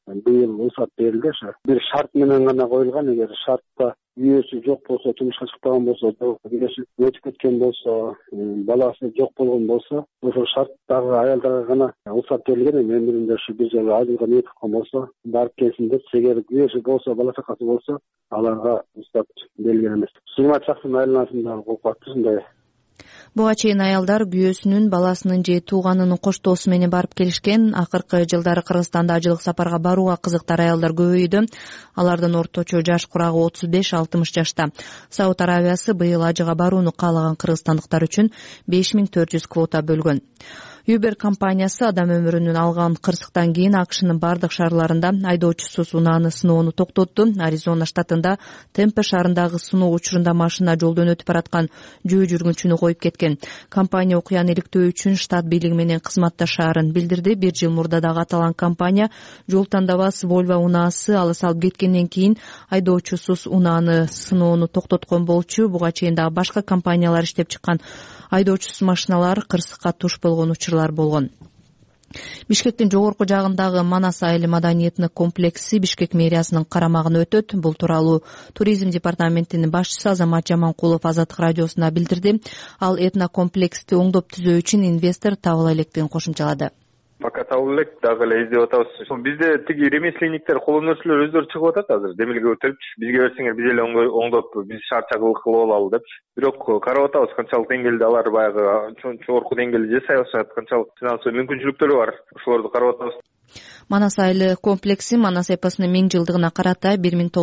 быйыл уруксат берилди. Ошо бир шарт менен гана коюлган. Эгер шартта үйөөсү жок болсо, турмушка чыкпаган болсо, үйөөсү өтүп кеткен болсо, баласы жок болгон болсо, ошол шарттагы аялдарга гана уруксат берилген. Мен билимде ушу бир жолу айылга ниет кылган болсо, барып келсин деп, эгер үйөөсү болсо, бала чакасы болсо, аларга уруксат берилген эмес. 20 чакты айланасында болуп калды ушундай. Буга чейин аялдар күйөөсүнүн, баласынын же тууганынын коштоосу менен барып келишкен. Акыркы жылдары Кыргызстанда ажылык сапарга барууга кызыктар аялдар көбөйдү. Алардын орточо жаш курагы 35-60 жашта. Сауд Арабиясы быйыл ажыга барууну каалаган кыргызстандыктар үчүн 5400 квота бөлгөн. Uber компаниясы адам өмүрүнүн алган кырсыктан кийин АКШнын бардык шаарларында айдоочусуз унааны сыноону токтотту. Аризона штатында Темпе шаарындагы сыноо учурунда машина жолдон өтүп бараткан жөө жүргүнчүнү коюп кеткен. Компания окуяны иликтөө үчүн штат бийлиги менен кызматташаарын билдирди. Бир жыл мурда дагы аталган компания жол тандабас Volvo унаасы алыс алып кеткенден кийин айдоочусуз унааны сыноону токтоткон болчу. Буга чейин дагы башка компаниялар иштеп чыккан айдоочусуз машиналар кырсыкка туш болгон учурлар болгон. Бишкектин жогорку жагындагы Манас айыл маданиетинин комплекси Бишкек мэриясынын карамагына өтөт. Бул тууралуу туризм департаментинин башчысы Азамат Жаманкулов Азаттык радиосуна билдирди. Ал этнокомплексти оңдоп түзөө үчүн инвестор табыла электигин кошумчалады. Пока табыла элек, дагы эле издеп атабыз. Бизде тиги ремесленниктер, кол өнөрчүлөр өздөрү чыгып атат азыр. Демилге өтүп, бизге берсеңер биз эле оңдоп, биз шаарчагылык кылып алалы деп. Бирок карап атабыз канчалык деңгээлде алар баягы жогорку деңгээлде жасай алышат, канчалык финансылык мүмкүнчүлүктөрү бар. Ошолорду карап атабыз. Манас айылы комплекси Манас эпосунун 1000 жылдыгына карата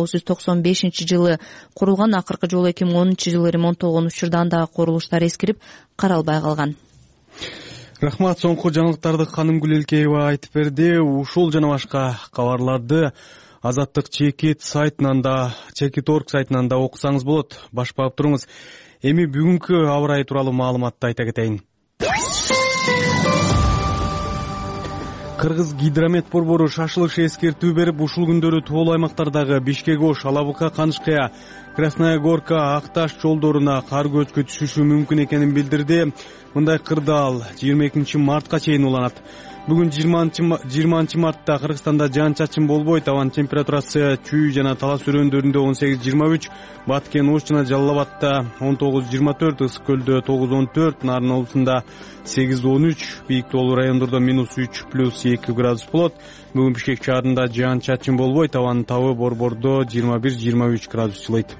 1995 жылы курулган. Акыркы жолу 2010 жылы ремонттолгон учурдан дагы курулуштар эскирип каралбай калган. Рахмат, соңку жаңылыктарды Канымгүл Элкеева айтып берди. Ушул жана башка кабарларды Азаттык Чекит сайтынан да, Чекит.org сайтынан да окусаңыз болот. Баш багып туруңуз. Эми бүгүнкү аба ырайы тууралуу маалыматты айта кетейин. Кыргыз гидромет борбору шашылыш эскертүү берип, ушул күндөрү тоолуу аймактардагы Бишкек-Ош, Алабука, Канышкая, Красная Горка, Акташ жолдоруна кар көчкү түшүшү мүмкүн экенин билдирди. Мындай кырдаал 22 мартка чейин уланат. Бүгүн 20 мартта Кыргызстанда жаан-чачын болбойт. Абанын температурасы Чүй жана Талас өрөөндөрүндө 18-23, Баткен, Ош жана Жалал Абадта 19-24, Ысык көлдө 9-14, Нарын облусунда 8-13, бийик тоолуу райондордо -3+2 градус болот. Бүгүн Бишкек шаарында жаан-чачын болбойт. Абанын табы борбордо 21-23 градус жылыйт.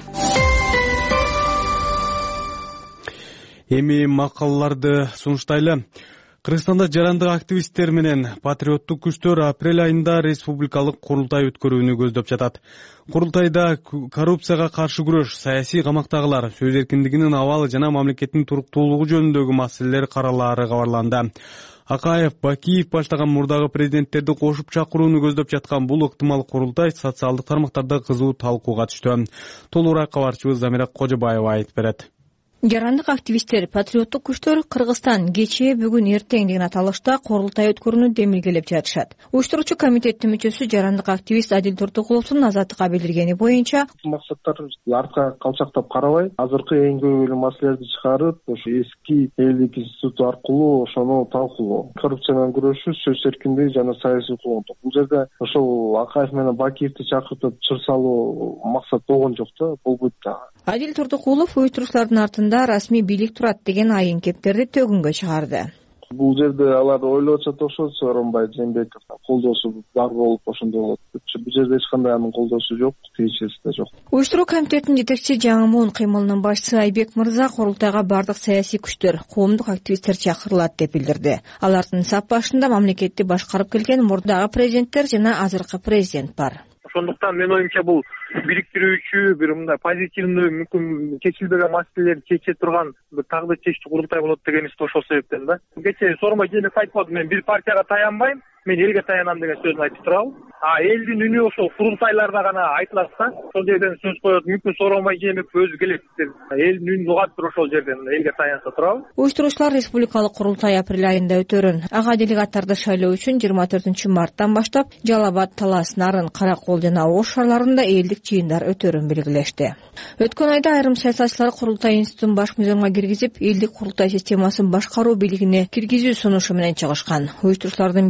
Эми макалаларды сунуштайлы. Кыргызстанда жарандык активисттер менен патриоттук күчтөр апрель айында республикалык курултай өткөрүүнү көздөп жатат. Курултайда коррупцияга каршы күрөш, саясий камактагылар, сөз эркиндигинин абалы жана мамлекеттин туруктуулугу жөнүндөгү маселелер каралаары кабарланды. Акаев, Бакиев баштаган мурдагы президенттерди кошуп чакырууну көздөп жаткан бул ыктымал курултай социалдык тармактарда кызуу талкууга түштү. Толугураак кабарчыбыз Замира Кожобаева айтып берет. Жарандык активисттер, патриоттук күчтөр Кыргызстан кечээ, бүгүн, эртең деген аталышта курултай өткөрүүнү демилгелеп жатышат. Уюштуруучу комитеттин мүчөсү жарандык активист Адил Турдукуловдун Азаттыкка билдиргени боюнча, максаттар артка калчактап карабай, азыркы эң көбүйлүү маселелерди чыгарып, ошо эски элдик институт аркылуу ошону талкуулоо. Коррупция менен күрөшүү, сөз эркиндиги жана саясий укугундук. Бул жерде ошол Акаев менен Бакиевди чакыртып чыр салуу максат болгон жок да, болбойт да. Адил Турдукулов уюштуруучулардын артында расмий бийлик турат деген айын кептерди төгүнгө чыгарды. Бул жерде алар ойлоп атышат окшойт, Сооронбай Жээнбековдун колдоосу бар болуп ошондой болот депчи. Бул жерде эч кандай анын колдоосу жок, тиешеси да жок. Уюштуруу комитетинин жетекчиси Жаңы кыймылынын башчысы Айбек Мырза курултайга бардык саясий күчтөр, коомдук активисттер чакырылат деп билдирди. Алардын сап башында мамлекетти башкарып келген мурдагы президенттер жана азыркы президент бар. Ошондуктан мен оюмча бул бириктирүүчү, бир мындай позитивдүү, мүмкүн чечилбеген маселелерди чече турган бир тагдыр чечтүү курултай болот деген ошол себептен да. Кечээ Сооронбай Жээнбеков айтып атты, мен бир партияга таянбайм, мен элге таянам деген сөзүн айтып турабы. Элдин үнү ошол курултайларда гана айтылатса, ошол жерден сөз коет, мүмкүн Сооронбай Жээнбеков өзү келет деп. Элдин үнүн угат ошол жерден элге таянса турабы. Уюштуруучулар республикалык курултай апрель айында өтөрүн. Ага делегаттарды шайлоо үчүн 24 марттан баштап Жалал Абад, Талас, Нарын, Каракол жана Ош шаарларында элдик жыйындар өтөрүн белгилешти. Өткөн айда айрым саясатчылар курултай институтун баш мыйзамга киргизип, элдик курултай системасын башкаруу бийлигине киргизүү сунушу менен чыгышкан. Уюштуруучулардын бири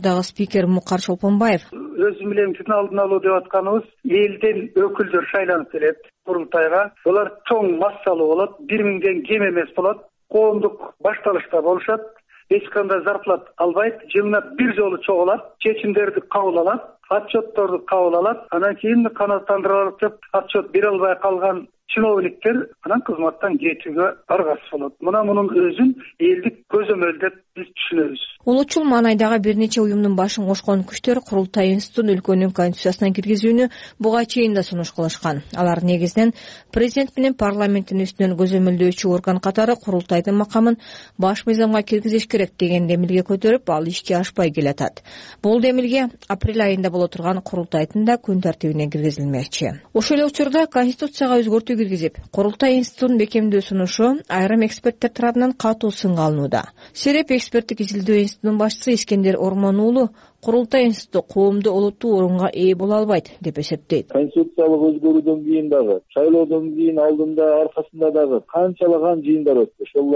бордогу спикер Мукар Чолпонбаев. Өзүм менен күн алдын алуу деп атканыбыз элден өкүлдөр шайланып келет курултайга. Булар чоң массалуу болот, 1000ден кем эмес болот. Коомдук башталышта болушат. Эч кандай зарплат албайт, жылына бир жолу чогулат, чечимдерди кабыл алат, отчетторду кабыл алат. Анан кийин канааттандырылып деп отчет бере албай калган чиновниктер анан кызматтан кетүүгө аргасыз болот. Мунун өзүн элдик көзөмөлдөп биз түшүнөбүз. Улутчул маанайдагы бир нече уюмдун башын кошкон күчтөр курултай институтун өлкөнүн конституциясына киргизүүнү буга чейин да сунуш кылышкан. Алар негизинен президент менен парламенттин үстүнөн көзөмөлдөөчү орган катары курултайдын макамын баш мыйзамга киргизиш керек деген демилге көтөрүп, ал ишке ашпай келатат. Бул демилге апрель айында боло турган курултайдын да күн тартибине киргизилмекчи. Ошол эле учурда конституцияга өзгөртүү киргизип, курултай институтун бекемдөө сунушу айрым эксперттер тарабынан катуу сынга алынууда. Сереп эксперттик изилдөө институтунун башчысы Искендер Ормон уулу курултай институту коомдо олуттуу орунга ээ боло албайт деп эсептейт. Конституциялык өзгөрүүдөн кийин дагы, шайлоодон кийин алдында аркасында дагы канчалаган жыйындар өттү. Ошол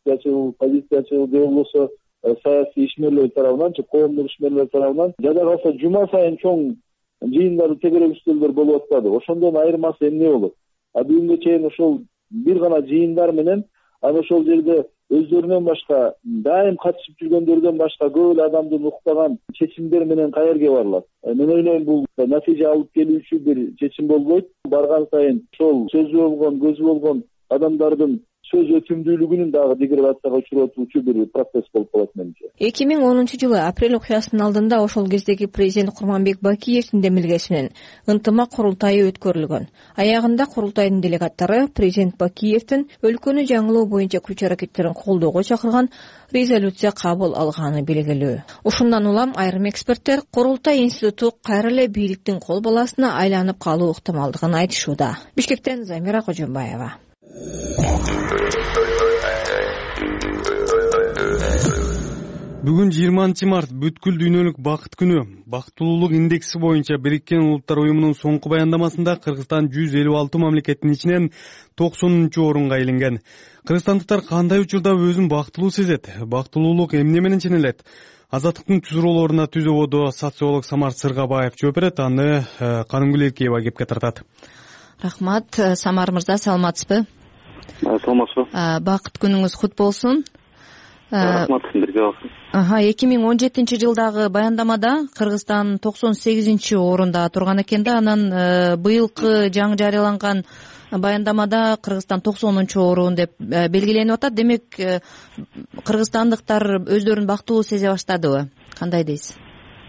оппозициячыл же болбосо саясий ишмерлер тарабынан, коомдук ишмерлер тарабынан жада калса жума сайын чоң жыйындар, тегерек үстөлдөр болуп атпады. Ошондон айырмасы эмне болот? Бүгүнгө чейин ошол бир гана жыйындар менен анан ошол жерде өздөрүнөн башка дайым катышып жүргөндөрдөн башка көп эле адамдын уктаган чечимдер менен каерге барылат. Мен ойлойм бул натыйжа алып келүүчү бир чечим болбойт. Барган сайын ошол сөзү болгон, көзү болгон адамдардын сөз өтүмдүүлүгүнүн дагы деградацияга учуротуучу бир процесс болуп калат менимче. 2010-жылы апрель окуясынын алдында ошол кездеги президент Курманбек Бакиевдин демилгеси менен ынтымак курултайы өткөрүлгөн. Аягында курултайдын делегаттары президент Бакиевдин өлкөнү жаңылоо боюнча күч аракеттерин колдоого чакырган резолюция кабыл алганы белгилүү. Ушундан улам айрым эксперттер курултай институту кайра эле бийликтин кол баласына айланып калуу ыктымалдыгын айтышууда. Бишкектен Замира Кожомбаева. Бүгүн 20-март бүткүл дүйнөлүк бакыт күнү. Бактылуулук индекси боюнча Бириккен Улуттар уюмунун соңку баяндамасында Кыргызстан 156 мамлекеттин ичинен 90-орунга илинген. Кыргызстандыктар кандай учурда өзүн бактылуу сезет? Бактылуулук эмне менен ченелет? Азаттыктын түзүрөлөрүнө түзөбодо социолог Самар Сыргабаев жооп берет, аны Канымгүл Эркеева кепке тартат. Рахмат, Самар мырза, саламатсызбы? Саламатсызбы. Бакыт күнүңүз кут болсун. Рахмат, бирге болсун. 2017-жылдагы баяндамада Кыргызстан 98-орунда турган экен да, анан быйылкы жаңы жарыяланган баяндамада Кыргызстан 90-орун деп белгиленип атат. Демек, кыргызстандыктар өздөрүн бактылуу сезе баштадыбы? Кандай дейсиз?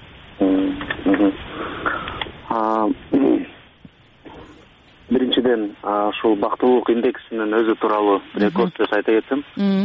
Биринчиден, ушул бактылуулук индексинин өзү тууралуу рекорд деп айта кетсем,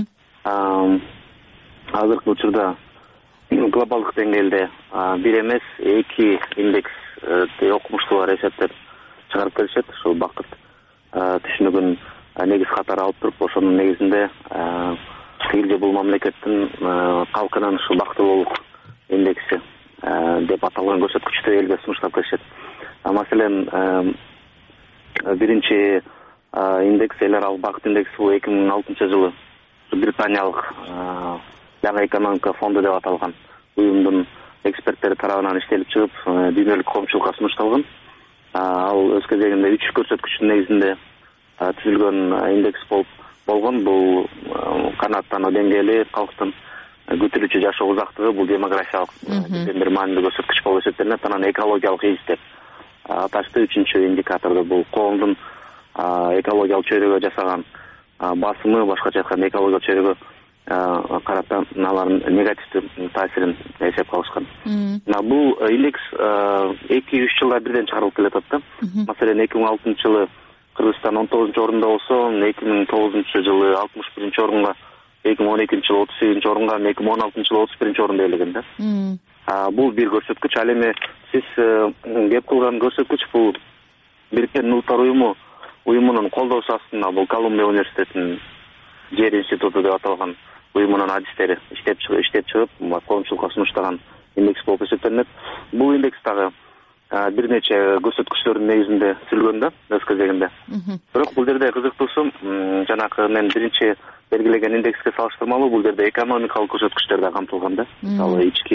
азыркы учурда глобалдык деңгээлде бир эмес 2 индекс окумуштуулар эсептеп чыгарып келишет. Ушул бакыт түшүнүгүн негиз катары алып туруп, ошонун негизинде тигилде бул мамлекеттин калкынын ушул бактылуулук индекси деп аталган көрсөткүчтү элге сунуштап келишет. Маселен, биринчи индекс, эл аралык бакыт индекси бул 2006-жылы британиялык жаңы экономика фонду деп аталган уюмдун эксперттери тарабынан иштелип чыгып, дүйнөлүк коомчулукка сунушталган. Ал өз кезегинде 3 көрсөткүчтүн негизинде түзүлгөн индекс болгон. Бул канааттануу деңгээли, калктын күтүлүүчү жашоо узактыгы, бул демографиялык бир маанилүү көрсөткүч болуп эсептелет. Анан экологиялык из деп аташты 3-чү индикаторду, бул коомдун экологиялык чөйрөгө жасаган басымы, башкача айтканда экологиялык чөйрөгө карата алардын негативдүү таасирин эсепке алышкан. Бул индекс 2-3 жылда бирден чыгарылып келатат да. Маселен, 2006-жылы Кыргызстан 19-орунда болсо, 2009-жылы 61-орунга, 2012-жылы 38-орунга, 2016-жылы 31-орунда ээлеген да. Бул бир көрсөткүч. Ал эми сиз кеп кылган көрсөткүч бул Бириккен Улуттар уюмунун колдоосу астында, бул Колумбия университетинин жер институту деп аталган уюмунун адистери иштеп чыгып, коомчулукка сунуштаган индекс болуп эсептелет. Бул индекс дагы бир нече көрсөткүчтөрдүн негизинде түзүлгөн да, өз кезегинде. Бирок бул жерде кызыктуусу, жанакы мен биринчи белгилеген индекске салыштырмалуу бул жерде экономикалык көрсөткүчтөр да камтылган да. Мисалы, ички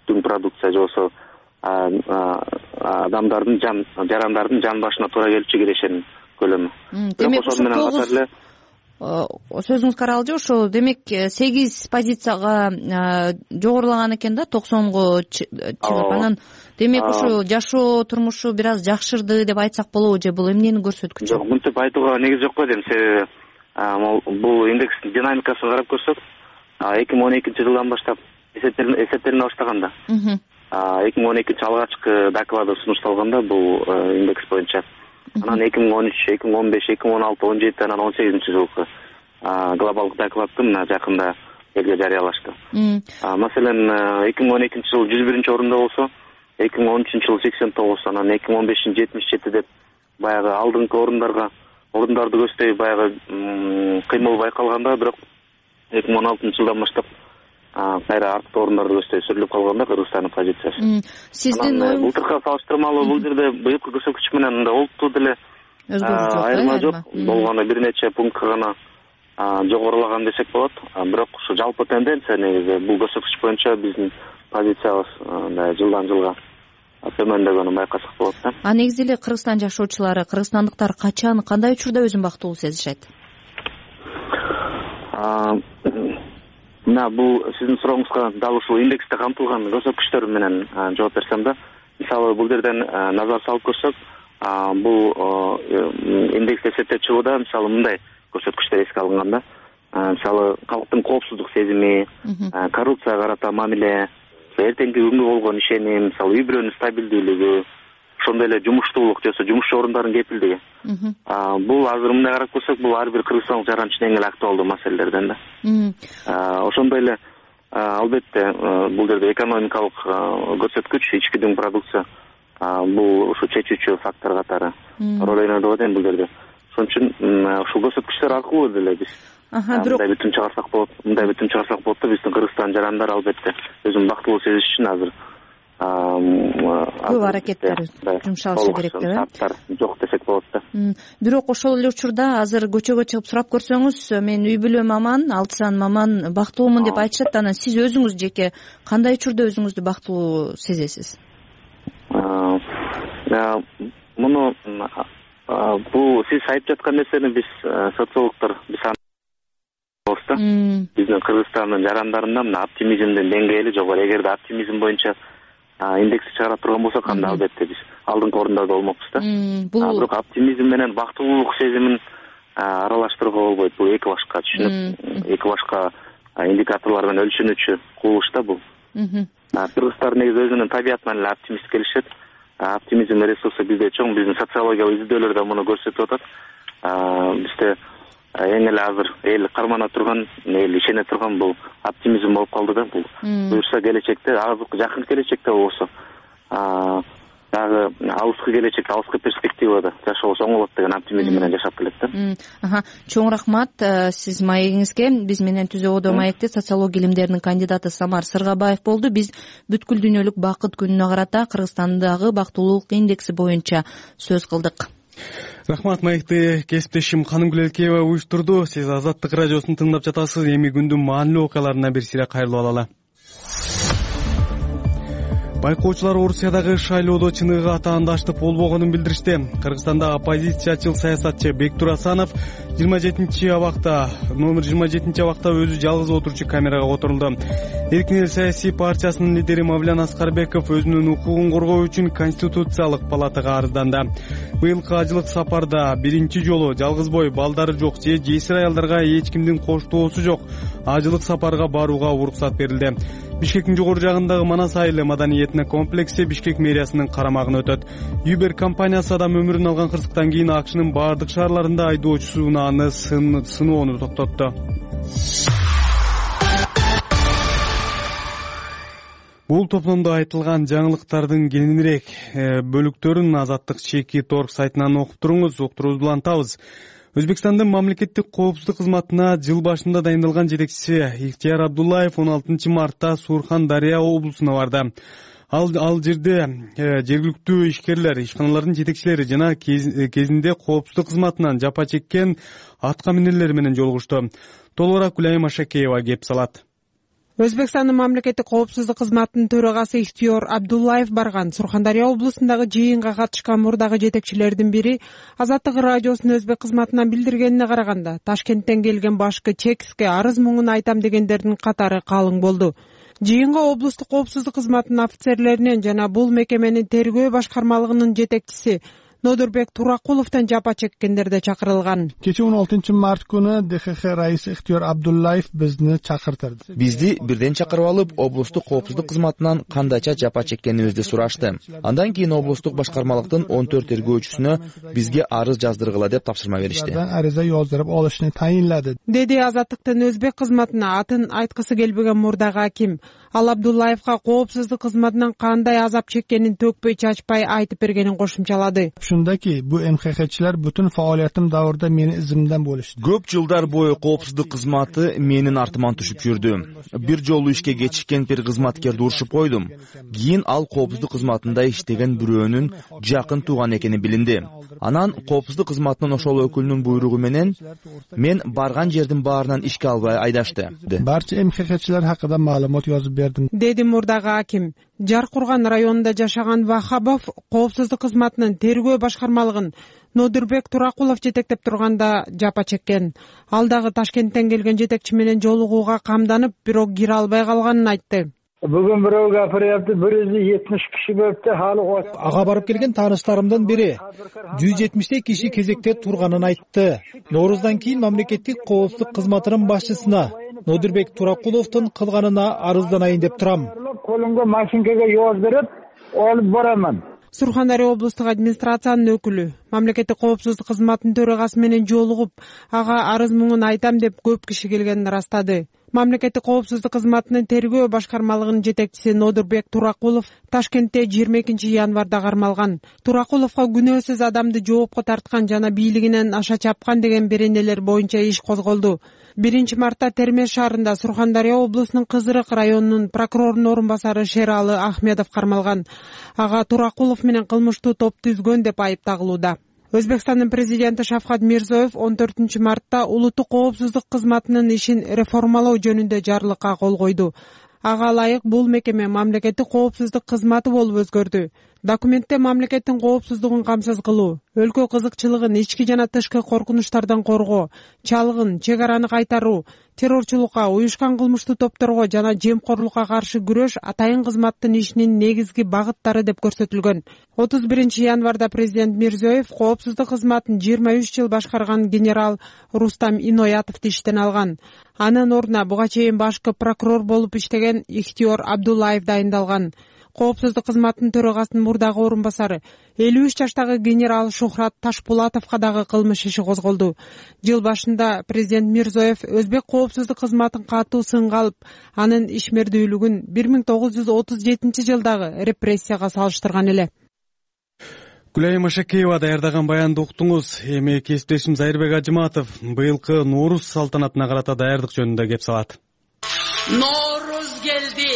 түң продукция же болбосо адамдардын жарандардын жан башына туура келчү кирешенин көлөмү. Демек ошол 9 сөзүңүз каралжы, ошо демек 8 позицияга жогорулаган экен да 90го чыгып, анан демек ушу жашоо турмушу бир аз жакшырды деп айтсак болобу, же бул эмнени көрсөткүчү? Жок, мынтип айтууга негиз жок го дейм. Себеби бул индекстин динамикасын карап көрсөк, 2012-жылдан баштап эсептелине баштаганда, 2012 алгачкы доклады сунушталганда бул индекс боюнча, анан 2013, 2015, 2016, 2017, анан 2018-жылкы глобалдык докладты мына жакында элге жарыялашты. Маселен, 2012-жылы 101-орунда болсо, 2013-жылы 89, анан 2015-жылы 77 деп баягы алдыңкы орундарды көздөй баягы кыймыл байкалганда, бирок 2016-жылдан баштап кайра арткы орундарды көздөй сүрүлүп калганда Кыргызстандын позициясы. Сиздин оюңуз былтыркыга салыштырмалуу бул жерде быйылкы көрсөткүч менен мындай олуттуу деле айырма жок. Болгону бир нече пунктка гана жогорулаган десек болот. Бирок ушу жалпы тенденция негизи бул көрсөткүч боюнча биздин позициябыз жылдан жылга төмөндөгөнүн байкасак болот да. Негизи эле Кыргызстан жашоочулары, кыргызстандыктар качан, кандай учурда өзүн бактылуу сезишет? Мына бул сиздин сурооңузга дал ушул индексте камтылган көрсөткүчтөр менен жооп берсем да. Мисалы бул жерден назар салып көрсөк, бул индекс эсептеп чыгууда мисалы мындай көрсөткүчтөр эске алынганда, мисалы калктын коопсуздук сезими, коррупцияга карата мамиле, эртеңки күнгө болгон ишеним, мисалы үй бүлөнүн стабилдүүлүгү, ошондой эле жумуштуулук же болбосо жумуш орундарын кепилдиги. Бул азыр мындай карап көрсөк, бул ар бир кыргызстандык жаран үчүн эң эле актуалдуу маселелерден да. Ошондой эле албетте бул жерде экономикалык көрсөткүч, ички дүң продукция бул ушу чечүүчү фактор катары роль ойнойт го дейм бул жерде. Ошон үчүн ушул көрсөткүчтөр аркылуу деле биз мындай бүтүм чыгарсак болот. Мындай бүтүм чыгарсак болот да, биздин Кыргызстан жарандары албетте өзүн бактылуу сезиш үчүн азыр көп аракеттер жумшалышы керек деп шарттар жок десек болот да. Бирок ошол эле учурда азыр көчөгө чыгып сурап көрсөңүз, мен үй бүлөм аман, алты саным аман, бактылуумун деп айтышат. Анан сиз өзүңүз жеке кандай учурда өзүңүздү бактылуу сезесиз? Муну бул сиз айтып жаткан нерсени биз социологдор биз анбыз да. Биздин Кыргызстандын жарандарында мына оптимизмдин деңгээли жогору. Эгерде оптимизм боюнча индекси чыгара турган болсок, анда албетте биз алдыңкы орундарда болмокпуз да. Бирок оптимизм менен бактылуулук сезимин аралаштырууга болбойт. Бул эки башка түшүнүк, эки башка индикаторлор менен өлчөнүүчү кубулуш да бул. Кыргыздар негизи өзүнүн табиятынан эле оптимист келишет. Оптимизм ресурсу бизде чоң, биздин социологиялык изилдөөлөр да муну көрсөтүп атат. Бизде эң эле азыр эл кармана турган, эл ишене турган бул оптимизм болуп калды да. Бул буюрса келечекте, жакын келечекте болсо дагы алыскы келечекте, алыскы перспективада жашообуз оңолот деген оптимизм менен жашап келет да. Чоң рахмат сиз маегиңизге. Биз менен Түзө Одо маекте социология илимдеринин кандидаты Самар Сыргабаев болду. Биз бүткүл дүйнөлүк бакыт күнүнө карата Кыргызстандагы бактылуулук индекси боюнча сөз кылдык. Рахмат, маекти кесиптешим Канымгүл Элкеева уюштурду. Сиз Азаттык радиосун тыңдап жатасыз. Эми күндүн маанилүү окуяларына бир сире кайрылып алалы. Байкоочулар Орусиядагы шайлоодо чыныгы атаандаштык болбогонун билдиришти. Кыргызстанда оппозициячыл саясатчы Бектур Асанов номер 27 абакта өзү жалгыз отурчу камерага отурулду. Эркин эл саясий партиясынын лидери Мавлян Аскарбеков өзүнүн укугун коргоо үчүн Конституциялык палатага арызданды. Быйылкы ажылык сапарда биринчи жолу жалгызбой, балдары жок же жесир аялдарга эч кимдин коштоосу жок ажылык сапарга барууга уруксат берилди. Бишкектин жогору жагындагы Манас айылы маданий этно комплекси Бишкек мэриясынын карамагына өтөт. Uber компаниясы адам өмүрүн алган кырсыктан кийин АКШнын бардык шаарларында айдоочусуна аны сыноону токтотту. Бул топтомдо айтылган жаңылыктардын кеңирээк бөлүктөрүн Азаттык чеки торг сайтынан окуп туруңуз. Уктуруубузду улантабыз. Өзбекстандын мамлекеттик коопсуздук кызматына жыл башында дайындалган жетекчиси Ихтияр Абдуллаев 16 мартта Сурхан Дария облусуна барды. Ал жерде жергиликтүү ишкерлер, ишканалардын жетекчилери жана кезинде коопсуздук кызматынан жапа чеккен атка минерлер менен жолугушту. Толугураак Гүлайым Ашакеева кеп салат. Өзбекстандын мамлекеттик коопсуздук кызматынын төрагасы Ихтиёр Абдуллаев барган Сурхандарья облусундагы жыйынга катышкан мурдагы жетекчилердин бири Азаттык радиосунун өзбек кызматынан билдиргенине караганда Ташкенттен келген башкы чекске арыз муңун айтам дегендердин катары калың болду. Жыйынга облустук коопсуздук кызматынын офицерлеринен жана бул мекеменин тергөө башкармалыгынын жетекчиси Нодурбек Туракуловдон жапа чеккендер да чакырылган. Кече 16-март күнү ДХХ раиси Ихтиёр Абдуллаев бизди чакыртырды. Бизди бирден чакырып алып, облустук коопсуздук кызматынан кандайча жапа чеккенибизди сурашты. Андан кийин облустук башкармалыктын 14 тергөөчүсүнө бизге арыз жаздыргыла деп тапшырма беришти. Арыза yozdырып алышны тайынлады. Деди Азаттыктын өзбек кызматына атын айткысы келбеген мурдагы аким. Ал Абдуллаевга коопсуздук кызматынан кандай азап чеккенин төкпөй чачпай айтып бергенин кошумчалады. Shundaki, bu MXXchilar butun faoliyatim davrida meni izimdan bo'lishdi. Көп жылдар бою коопсуздук кызматы менин артыман түшүп жүрдү. Бир жолу ишке кечиккен бир кызматкерди урушуп койдум. Кийин ал коопсуздук кызматында иштеген бирөөнүн жакын тууган экени билинди. Анан коопсуздук кызматынын ошол өкүлүнүн буйругу менен мен барган жердин баарынан ишке албай айдашты. Barcha MXXchilar haqida ma'lumot yozib berdim. Деди мурдагы аким. Жаркурган районунда жашаган Вахабов коопсуздук кызматынын тергөө башкармалыгын Нодурбек Туракулов жетектеп турганда жапа чеккен. Ал дагы Ташкенттен келген жетекчи менен жолугууга камданып, бирок кире албай калганын айтты. Бүгүн бирөө гапырыпты, 170 киши болупту, халы ага барып келген тааныштарымдын бири 170 киши кезекте турганын айтты. Нооруздан кийин мамлекеттик коопсуздук кызматынын башчысына Нодурбек Туракуловдун кылганына арызданайын деп турам. Колумга машинкага yozdырып, алып бараман. Сурхандарья облустук администрациянын өкүлү мамлекеттик коопсуздук кызматынын төрагасы менен жолугуп, ага арыз муңун айтам деп көп киши келгенин ырастады. Мамлекеттик коопсуздук кызматынын тергөө башкармалыгынын жетекчиси Нодурбек Туракулов Ташкентте 22 январда кармалган. Туракуловго күнөөсүз адамды жоопко тарткан жана бийлигинен аша чапкан деген беренелер боюнча иш козголду. 1 мартта Термеш шаарында Сурхандарья облусунун Кызырык районунун прокурорунун орун басары Шералы Ахмедов кармалган. Ага Туракулов менен кылмыштуу топ түзгөн деп айып тагылууда. Өзбекстандын президенти Шавкат Мирзиёев 14 мартта улуттук коопсуздук кызматынын ишин реформалоо жөнүндө жарлыкка кол койду. Ага ылайык бул мекеме мамлекеттик коопсуздук кызматы болуп өзгөрдү. Документте мамлекеттин коопсуздугун камсыз кылуу, өлкө кызыкчылыгын ички жана тышкы коркунучтардан коргоо, чалгын, чек араны кайтаруу, террорчулукка, уюшкан кылмыштуу топторго жана жемкорлукка каршы күрөш атайын кызматтын ишинин негизги багыттары деп көрсөтүлгөн. 31 январда президент Мирзиёев коопсуздук кызматын 23 жыл башкарган генерал Рустам Иноятовду иштен алган. Анын ордуна буга чейин башкы прокурор болуп иштеген Ихтиёр Абдуллаев дайындалган. Коопсуздук кызматынын төрагасынын мурдагы орун басары 53 жаштагы генерал Шухрат Ташпулатовго дагы кылмыш иши козголду. Жыл башында президент Мирзиёев өзбек коопсуздук кызматын катуу сынга алып, анын ишмердүүлүгүн 1937 жылдагы репрессияга салыштырган эле. Гүлай Машакеева даярдаган баянды уктуңуз. Эми кесиптешим Зайырбек Ажыматов быйылкы Нооруз салтанатына карата даярдык жөнүндө кеп салат. Нооруз келди.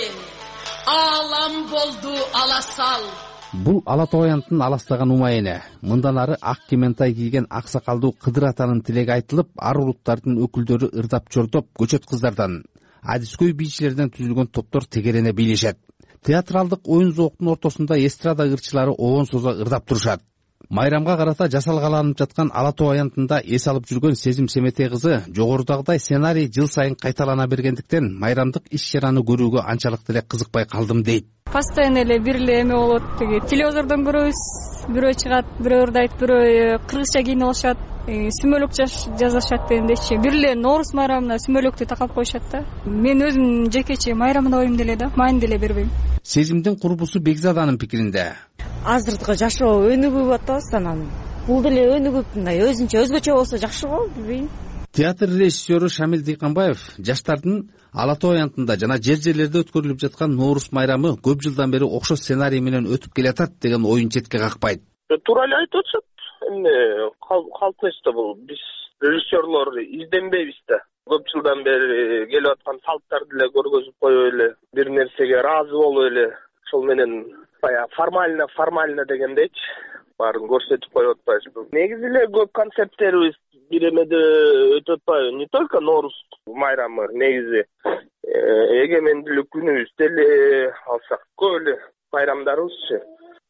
Алам болду аласал. Бул Ала Тоянтын аластаган умайыны. Мындан ары ак кементай кийген ак сакалдуу Кыдыр атанын тилеги айтылып, ар улуттардын өкүлдөрү ырдап чордоп, көчөт кыздардан, адискөй бийчилерден түзүлгөн топтор тегерене бийлешет. Театралдык оюн зооктун ортосунда эстрада ырчылары оон соза ырдап турушат. Майрамга карата жасалгаланып жаткан Ала Тоянтында эс алып жүргөн Сезим Семетей кызы жогорудагыдай сценарий жыл сайын кайталана бергендиктен майрамдык иш-чараны көрүүгө анчалык деле кызыкпай калдым дейт. Постоянно эле бир эле эме болот. Телевизордон көрөбүз, бирөө чыгат, бирөө ырдайт, бирөө кыргызча кийинип алышат, сүмөлөк жазышат дегендейчи. Бир эле Нооруз майрамына сүмөлөктү такап коюшат да. Мен өзүм жекече майрамында оюм деле да, маани деле бербейм. Сезимдин курбусу Бекзаданын пикиринде азыркы жашоо өнүгүп атабыз, анан бул деле өнүгүп мындай өзгөчө болсо жакшы го, билбейм. Театр режиссеру Шамил Дыйканбаев жаштардын Ала Тоянтында жана жер-жерлерде өткөрүлүп жаткан Нооруз майрамы көп жылдан бери окшош сценарий менен өтүп келатат деген оюн четке какпайт. Туура эле айтып атышат. Эми калпынычта бул биз режиссерлор изденбейбиз да. Көп жылдан бери келип аткан салттарды эле көргөзүп коюп эле, бир нерсеге разы болуп эле, ошол менен баягы формально дегендейчи баарын көрсөтүп коюп атпайбызбы. Негизи эле көп концерттерибиз бир эмеде өтүп атпайбы. Не только Нооруз майрамы негизи эгемендүүлүк күнүбүз деле алсак көп эле байрамдарыбызчы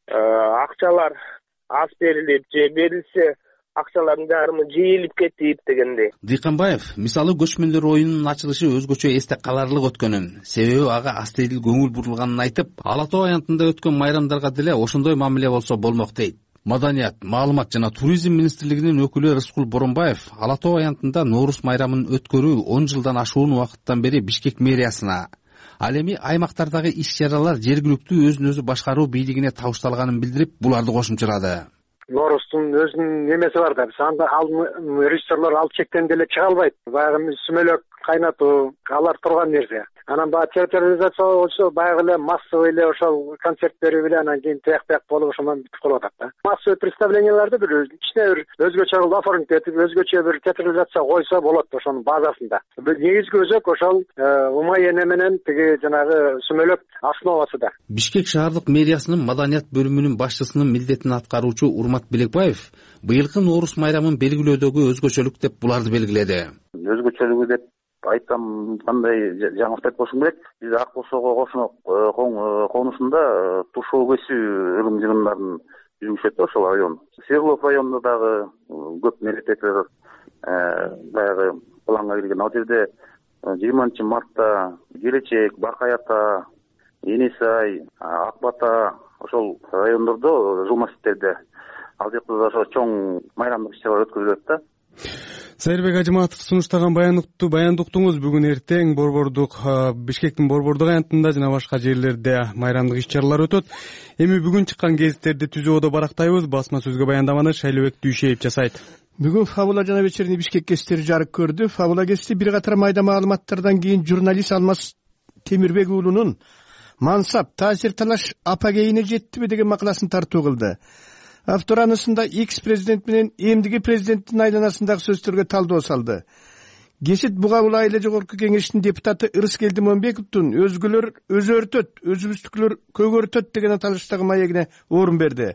акчалар аз берилип же берилсе акчалардын жарымы жыйылып кетип дегендей. Дыйканбаев мисалы көчмөндөр оюнунун ачылышы өзгөчө эсте каларлык өткөнүн, себеби ага астейдил көңүл бурулганын айтып, Ала Тоо аянтында өткөн майрамдарга деле ошондой мамиле болсо болмок дейт. Маданият, маалымат жана туризм министрлигинин өкүлү Рыскул Боронбаев Ала Тоо аянтында Нооруз майрамын өткөрүү 10 жылдан ашуун убакыттан бери Бишкек мэриясына, ал эми аймактардагы иш-чаралар жергиликтүү өзүн өзү башкаруу бийлигине табышталганын билдирип, буларды кошумчалады. Ноорустун өзүнүн эмеси бар да, биз анда режиссерлор ал чектен деле чыга албайт. Баягы сүмөлөк кайнатуу, алар турган нерсе. Анан баягы театрализация болсо баягы эле массовый эле ошол концерт берүү менен анан кийин тияк болуп ошондон бүтүп калып атат да. Массовый представленияларды бир ичине бир өзгөчө кылып оформить этип, өзгөчө бир театрализация койсо болот ошонун базасында. Негизги өзөк ошол умай эне менен тиги жанагы сүмөлөк основасыда. Бишкек шаардык мэриясынын маданият бөлүмүнүн башчысынын милдетин аткаруучу Урмат Белекбаев быйылкы Нооруз майрамын белгилөөдөгү өзгөчөлүк деп буларды белгиледи. Өзгөчөлүгү деп айтсам кандай жаңылык айтпашым керек. Биз Ак Косого конусунда тушоо кесүү ырым-жыгымдарын жүргүзүшөт ошол район. Свердлов районунда дагы көп мерекелер баягы планга кирген. Ал жерде 20-мартта Келечек, Бакай ата, Энесай, Ак Бата ошол райондордо жумаситтерде ал жакта да ошо чоң майрамдык иш-чаралар өткөрүлөт да. Сайырбек Ажыматов сунуштаган баяндыктыңыз бүгүн эртең Бишкектин Борбордук аянтында жана башка жерлерде майрамдык иш-чаралар өтөт. Эми бүгүн чыккан гезиттерди түзүүдө барактайбыз. Басма сөзгө баяндаманы Шайлообек Дүйшеев жасайт. Бүгүн Фабула жана вечерний Бишкек гезиттери жарык көрдү. Фабула гезити бир катар майда маалыматтардан кийин журналист Алмаз Темирбек уулунун мансап, таасир талаш апагейине жеттиби деген макаласын тартуу кылды. Автор анысында экс-президент менен эмдиги президенттин айланасындагы сөздөргө талдоо салды. Гезит буга бул айла жогорку кеңештин депутаты Ырыскелди Момбековдун өзгөлөр өзөртөт, өзүбүздүкүлөр көгөртөт деген аталыштагы маегине орун берди.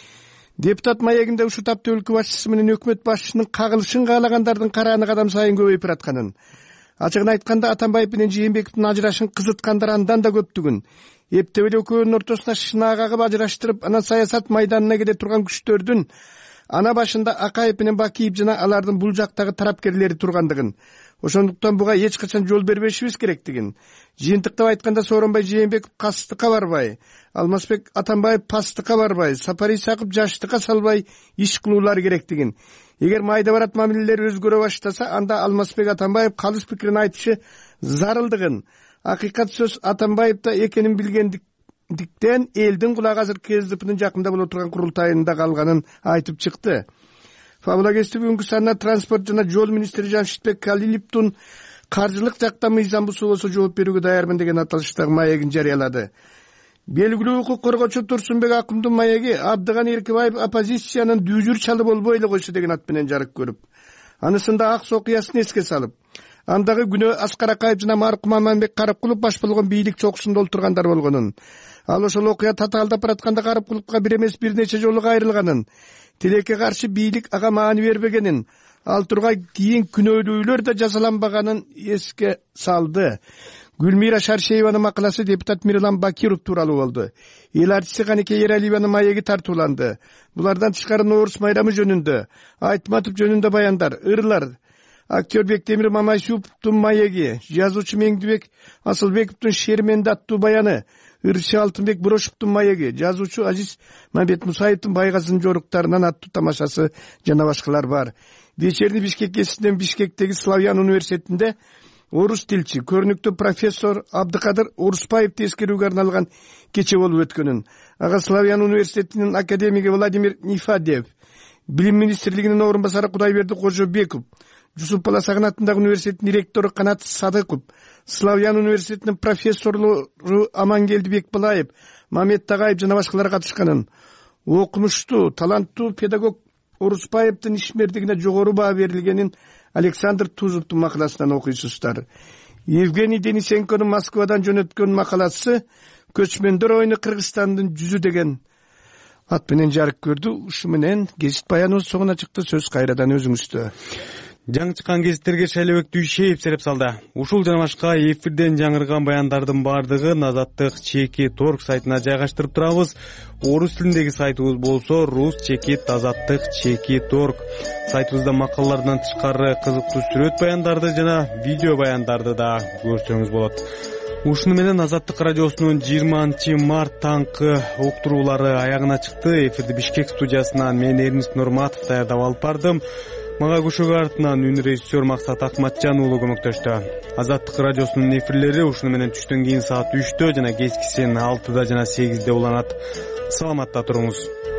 Депутат маегинде ушул тапта өлкө башчысы менен өкмөт башчысынын кагылышын каалагандардын карааны кадам сайын көбөйүп баратканын, ачыгын айтканда Атамбаев менен Жээнбековдун ажырашын кызыткандар андан да көптүгүн, эптеп эле экөөнүн ортосуна шына кагып ажыраштырып, анан саясат майданына келе турган күчтөрдүн ана башында Акаев менен Бакиев жана алардын бул жактагы тарапкерлери тургандыгын, ошондуктан буга эч качан жол бербешибиз керектигин, жыйынтыктап айтканда Сооронбай Жээнбеков кастыкка барбай, Алмазбек Атамбаев пастыкка барбай, Сапар Исаков жаштыкка салбай иш кылуулары керектигин, эгер майда барат мамилелер өзгөрө баштаса, анда Алмазбек Атамбаев калыс пикирин айтышы зарылдыгын, акыйкат сөз Атамбаевда экенин билгендиктен элдин кулагы азыр КСДПнын жакында боло турган курултайында калганын айтып чыкты. Фабула гезити бүгүнкү санына транспорт жана жол министри Жамшитбек Калилиповдун каржылык жактан мыйзам бузуу болсо жооп берүүгө даярмын деген аталыштагы маегин жарыялады. Белгилүү укук коргоочу Турсунбек Акымдын маеги Абдыган Эркебаев оппозициянын дүүжүр чалы болбой эле койсо деген ат менен жарык көрүп, анысында Акс окуясын эске салып, андагы күнөө Аскар Акаев жана маркум Аманбек Карыпкулов баш болгон бийлик чокусунда олтургандар болгонун, ал ошол окуя татаалдап баратканда Карыпкуловго бир эмес бир нече жолу кайрылганын, тилекке каршы бийлик ага маани бербегенин, ал тургай кийин күнөөлүүлөр да жазаланбаганын эске салды. Гүлмира Шаршееванын макаласы депутат Мирлан Бакиров тууралуу болду. Эл артисти Канике Ералиеванын маеги тартууланды. Булардан тышкары Нооруз майрамы жөнүндө, Айтматов жөнүндө баяндар, ырлар, актер Бектемир Мамайсуповдун маеги, жазуучу Меңдибек Асылбековдун Шерменде аттуу баяны, ырчы Алтынбек Брошовдун маеги, жазуучу Азиз Мамбет Мусаевдин Байгазынын жоруктарынан аттуу тамашасы жана башкалар бар. Вечерний Бишкек гезитинен Бишкектеги Славян университетинде орус тилчи, көрүнүктүү профессор Абдыкадыр Оруспаевди эскерүүгө арналган кече болуп өткөнүн, ага Славян университетинин академиги Владимир Нифадев, Билим министрлигинин орун басары Кудайберди Кожобеков, Жусуп Баласагын атындагы университеттин ректору Канат Садыков, Славян университетинин профессорлору Амангелди Бекбалаев, Мамет Тагаев жана башкалар катышканын, окумуштуу, таланттуу педагог Оруспаевдин ишмердигине жогору баа берилгенин Александр Тузовдун макаласынан окуйсуздар. Евгений Денисенконун Москвадан жөнөткөн макаласы көчмөндөр оюну Кыргызстандын жүзү деген ат менен жарык көрдү. Ушу менен гезит баяныбыз соңуна чыкты. Сөз кайрадан өзүңүздө. жаңы чыккан гезиттерге Шайлообек Дүйшеев сереп салды. Ушул жана башка эфирден жаңырган баяндардын бардыгын Азаттык ЧК.org сайтына жайгаштырып турабыз. Орус тилиндеги сайтыбыз болсо rus.azаттыk ЧК.org. Сайтыбызда макалалардан тышкары кызыктуу сүрөт баяндарды жана видео баяндарды да көрсөңүз болот. Ушуну менен Азаттык радиосунун 20 март таңкы уктуруулары аягына чыкты. Эфирди Бишкек студиясынан мен Эрмис Нурматов даярдап алып бардым. Мага көшөгө артынан үн режиссер Максат Акматжан уулу көмөктөштү. Азаттык радиосунун эфирлери ушуну менен түштөн кийин саат 3-тө жана кечкисин 6-да жана 8-де уланат. Саламатта туруңуз.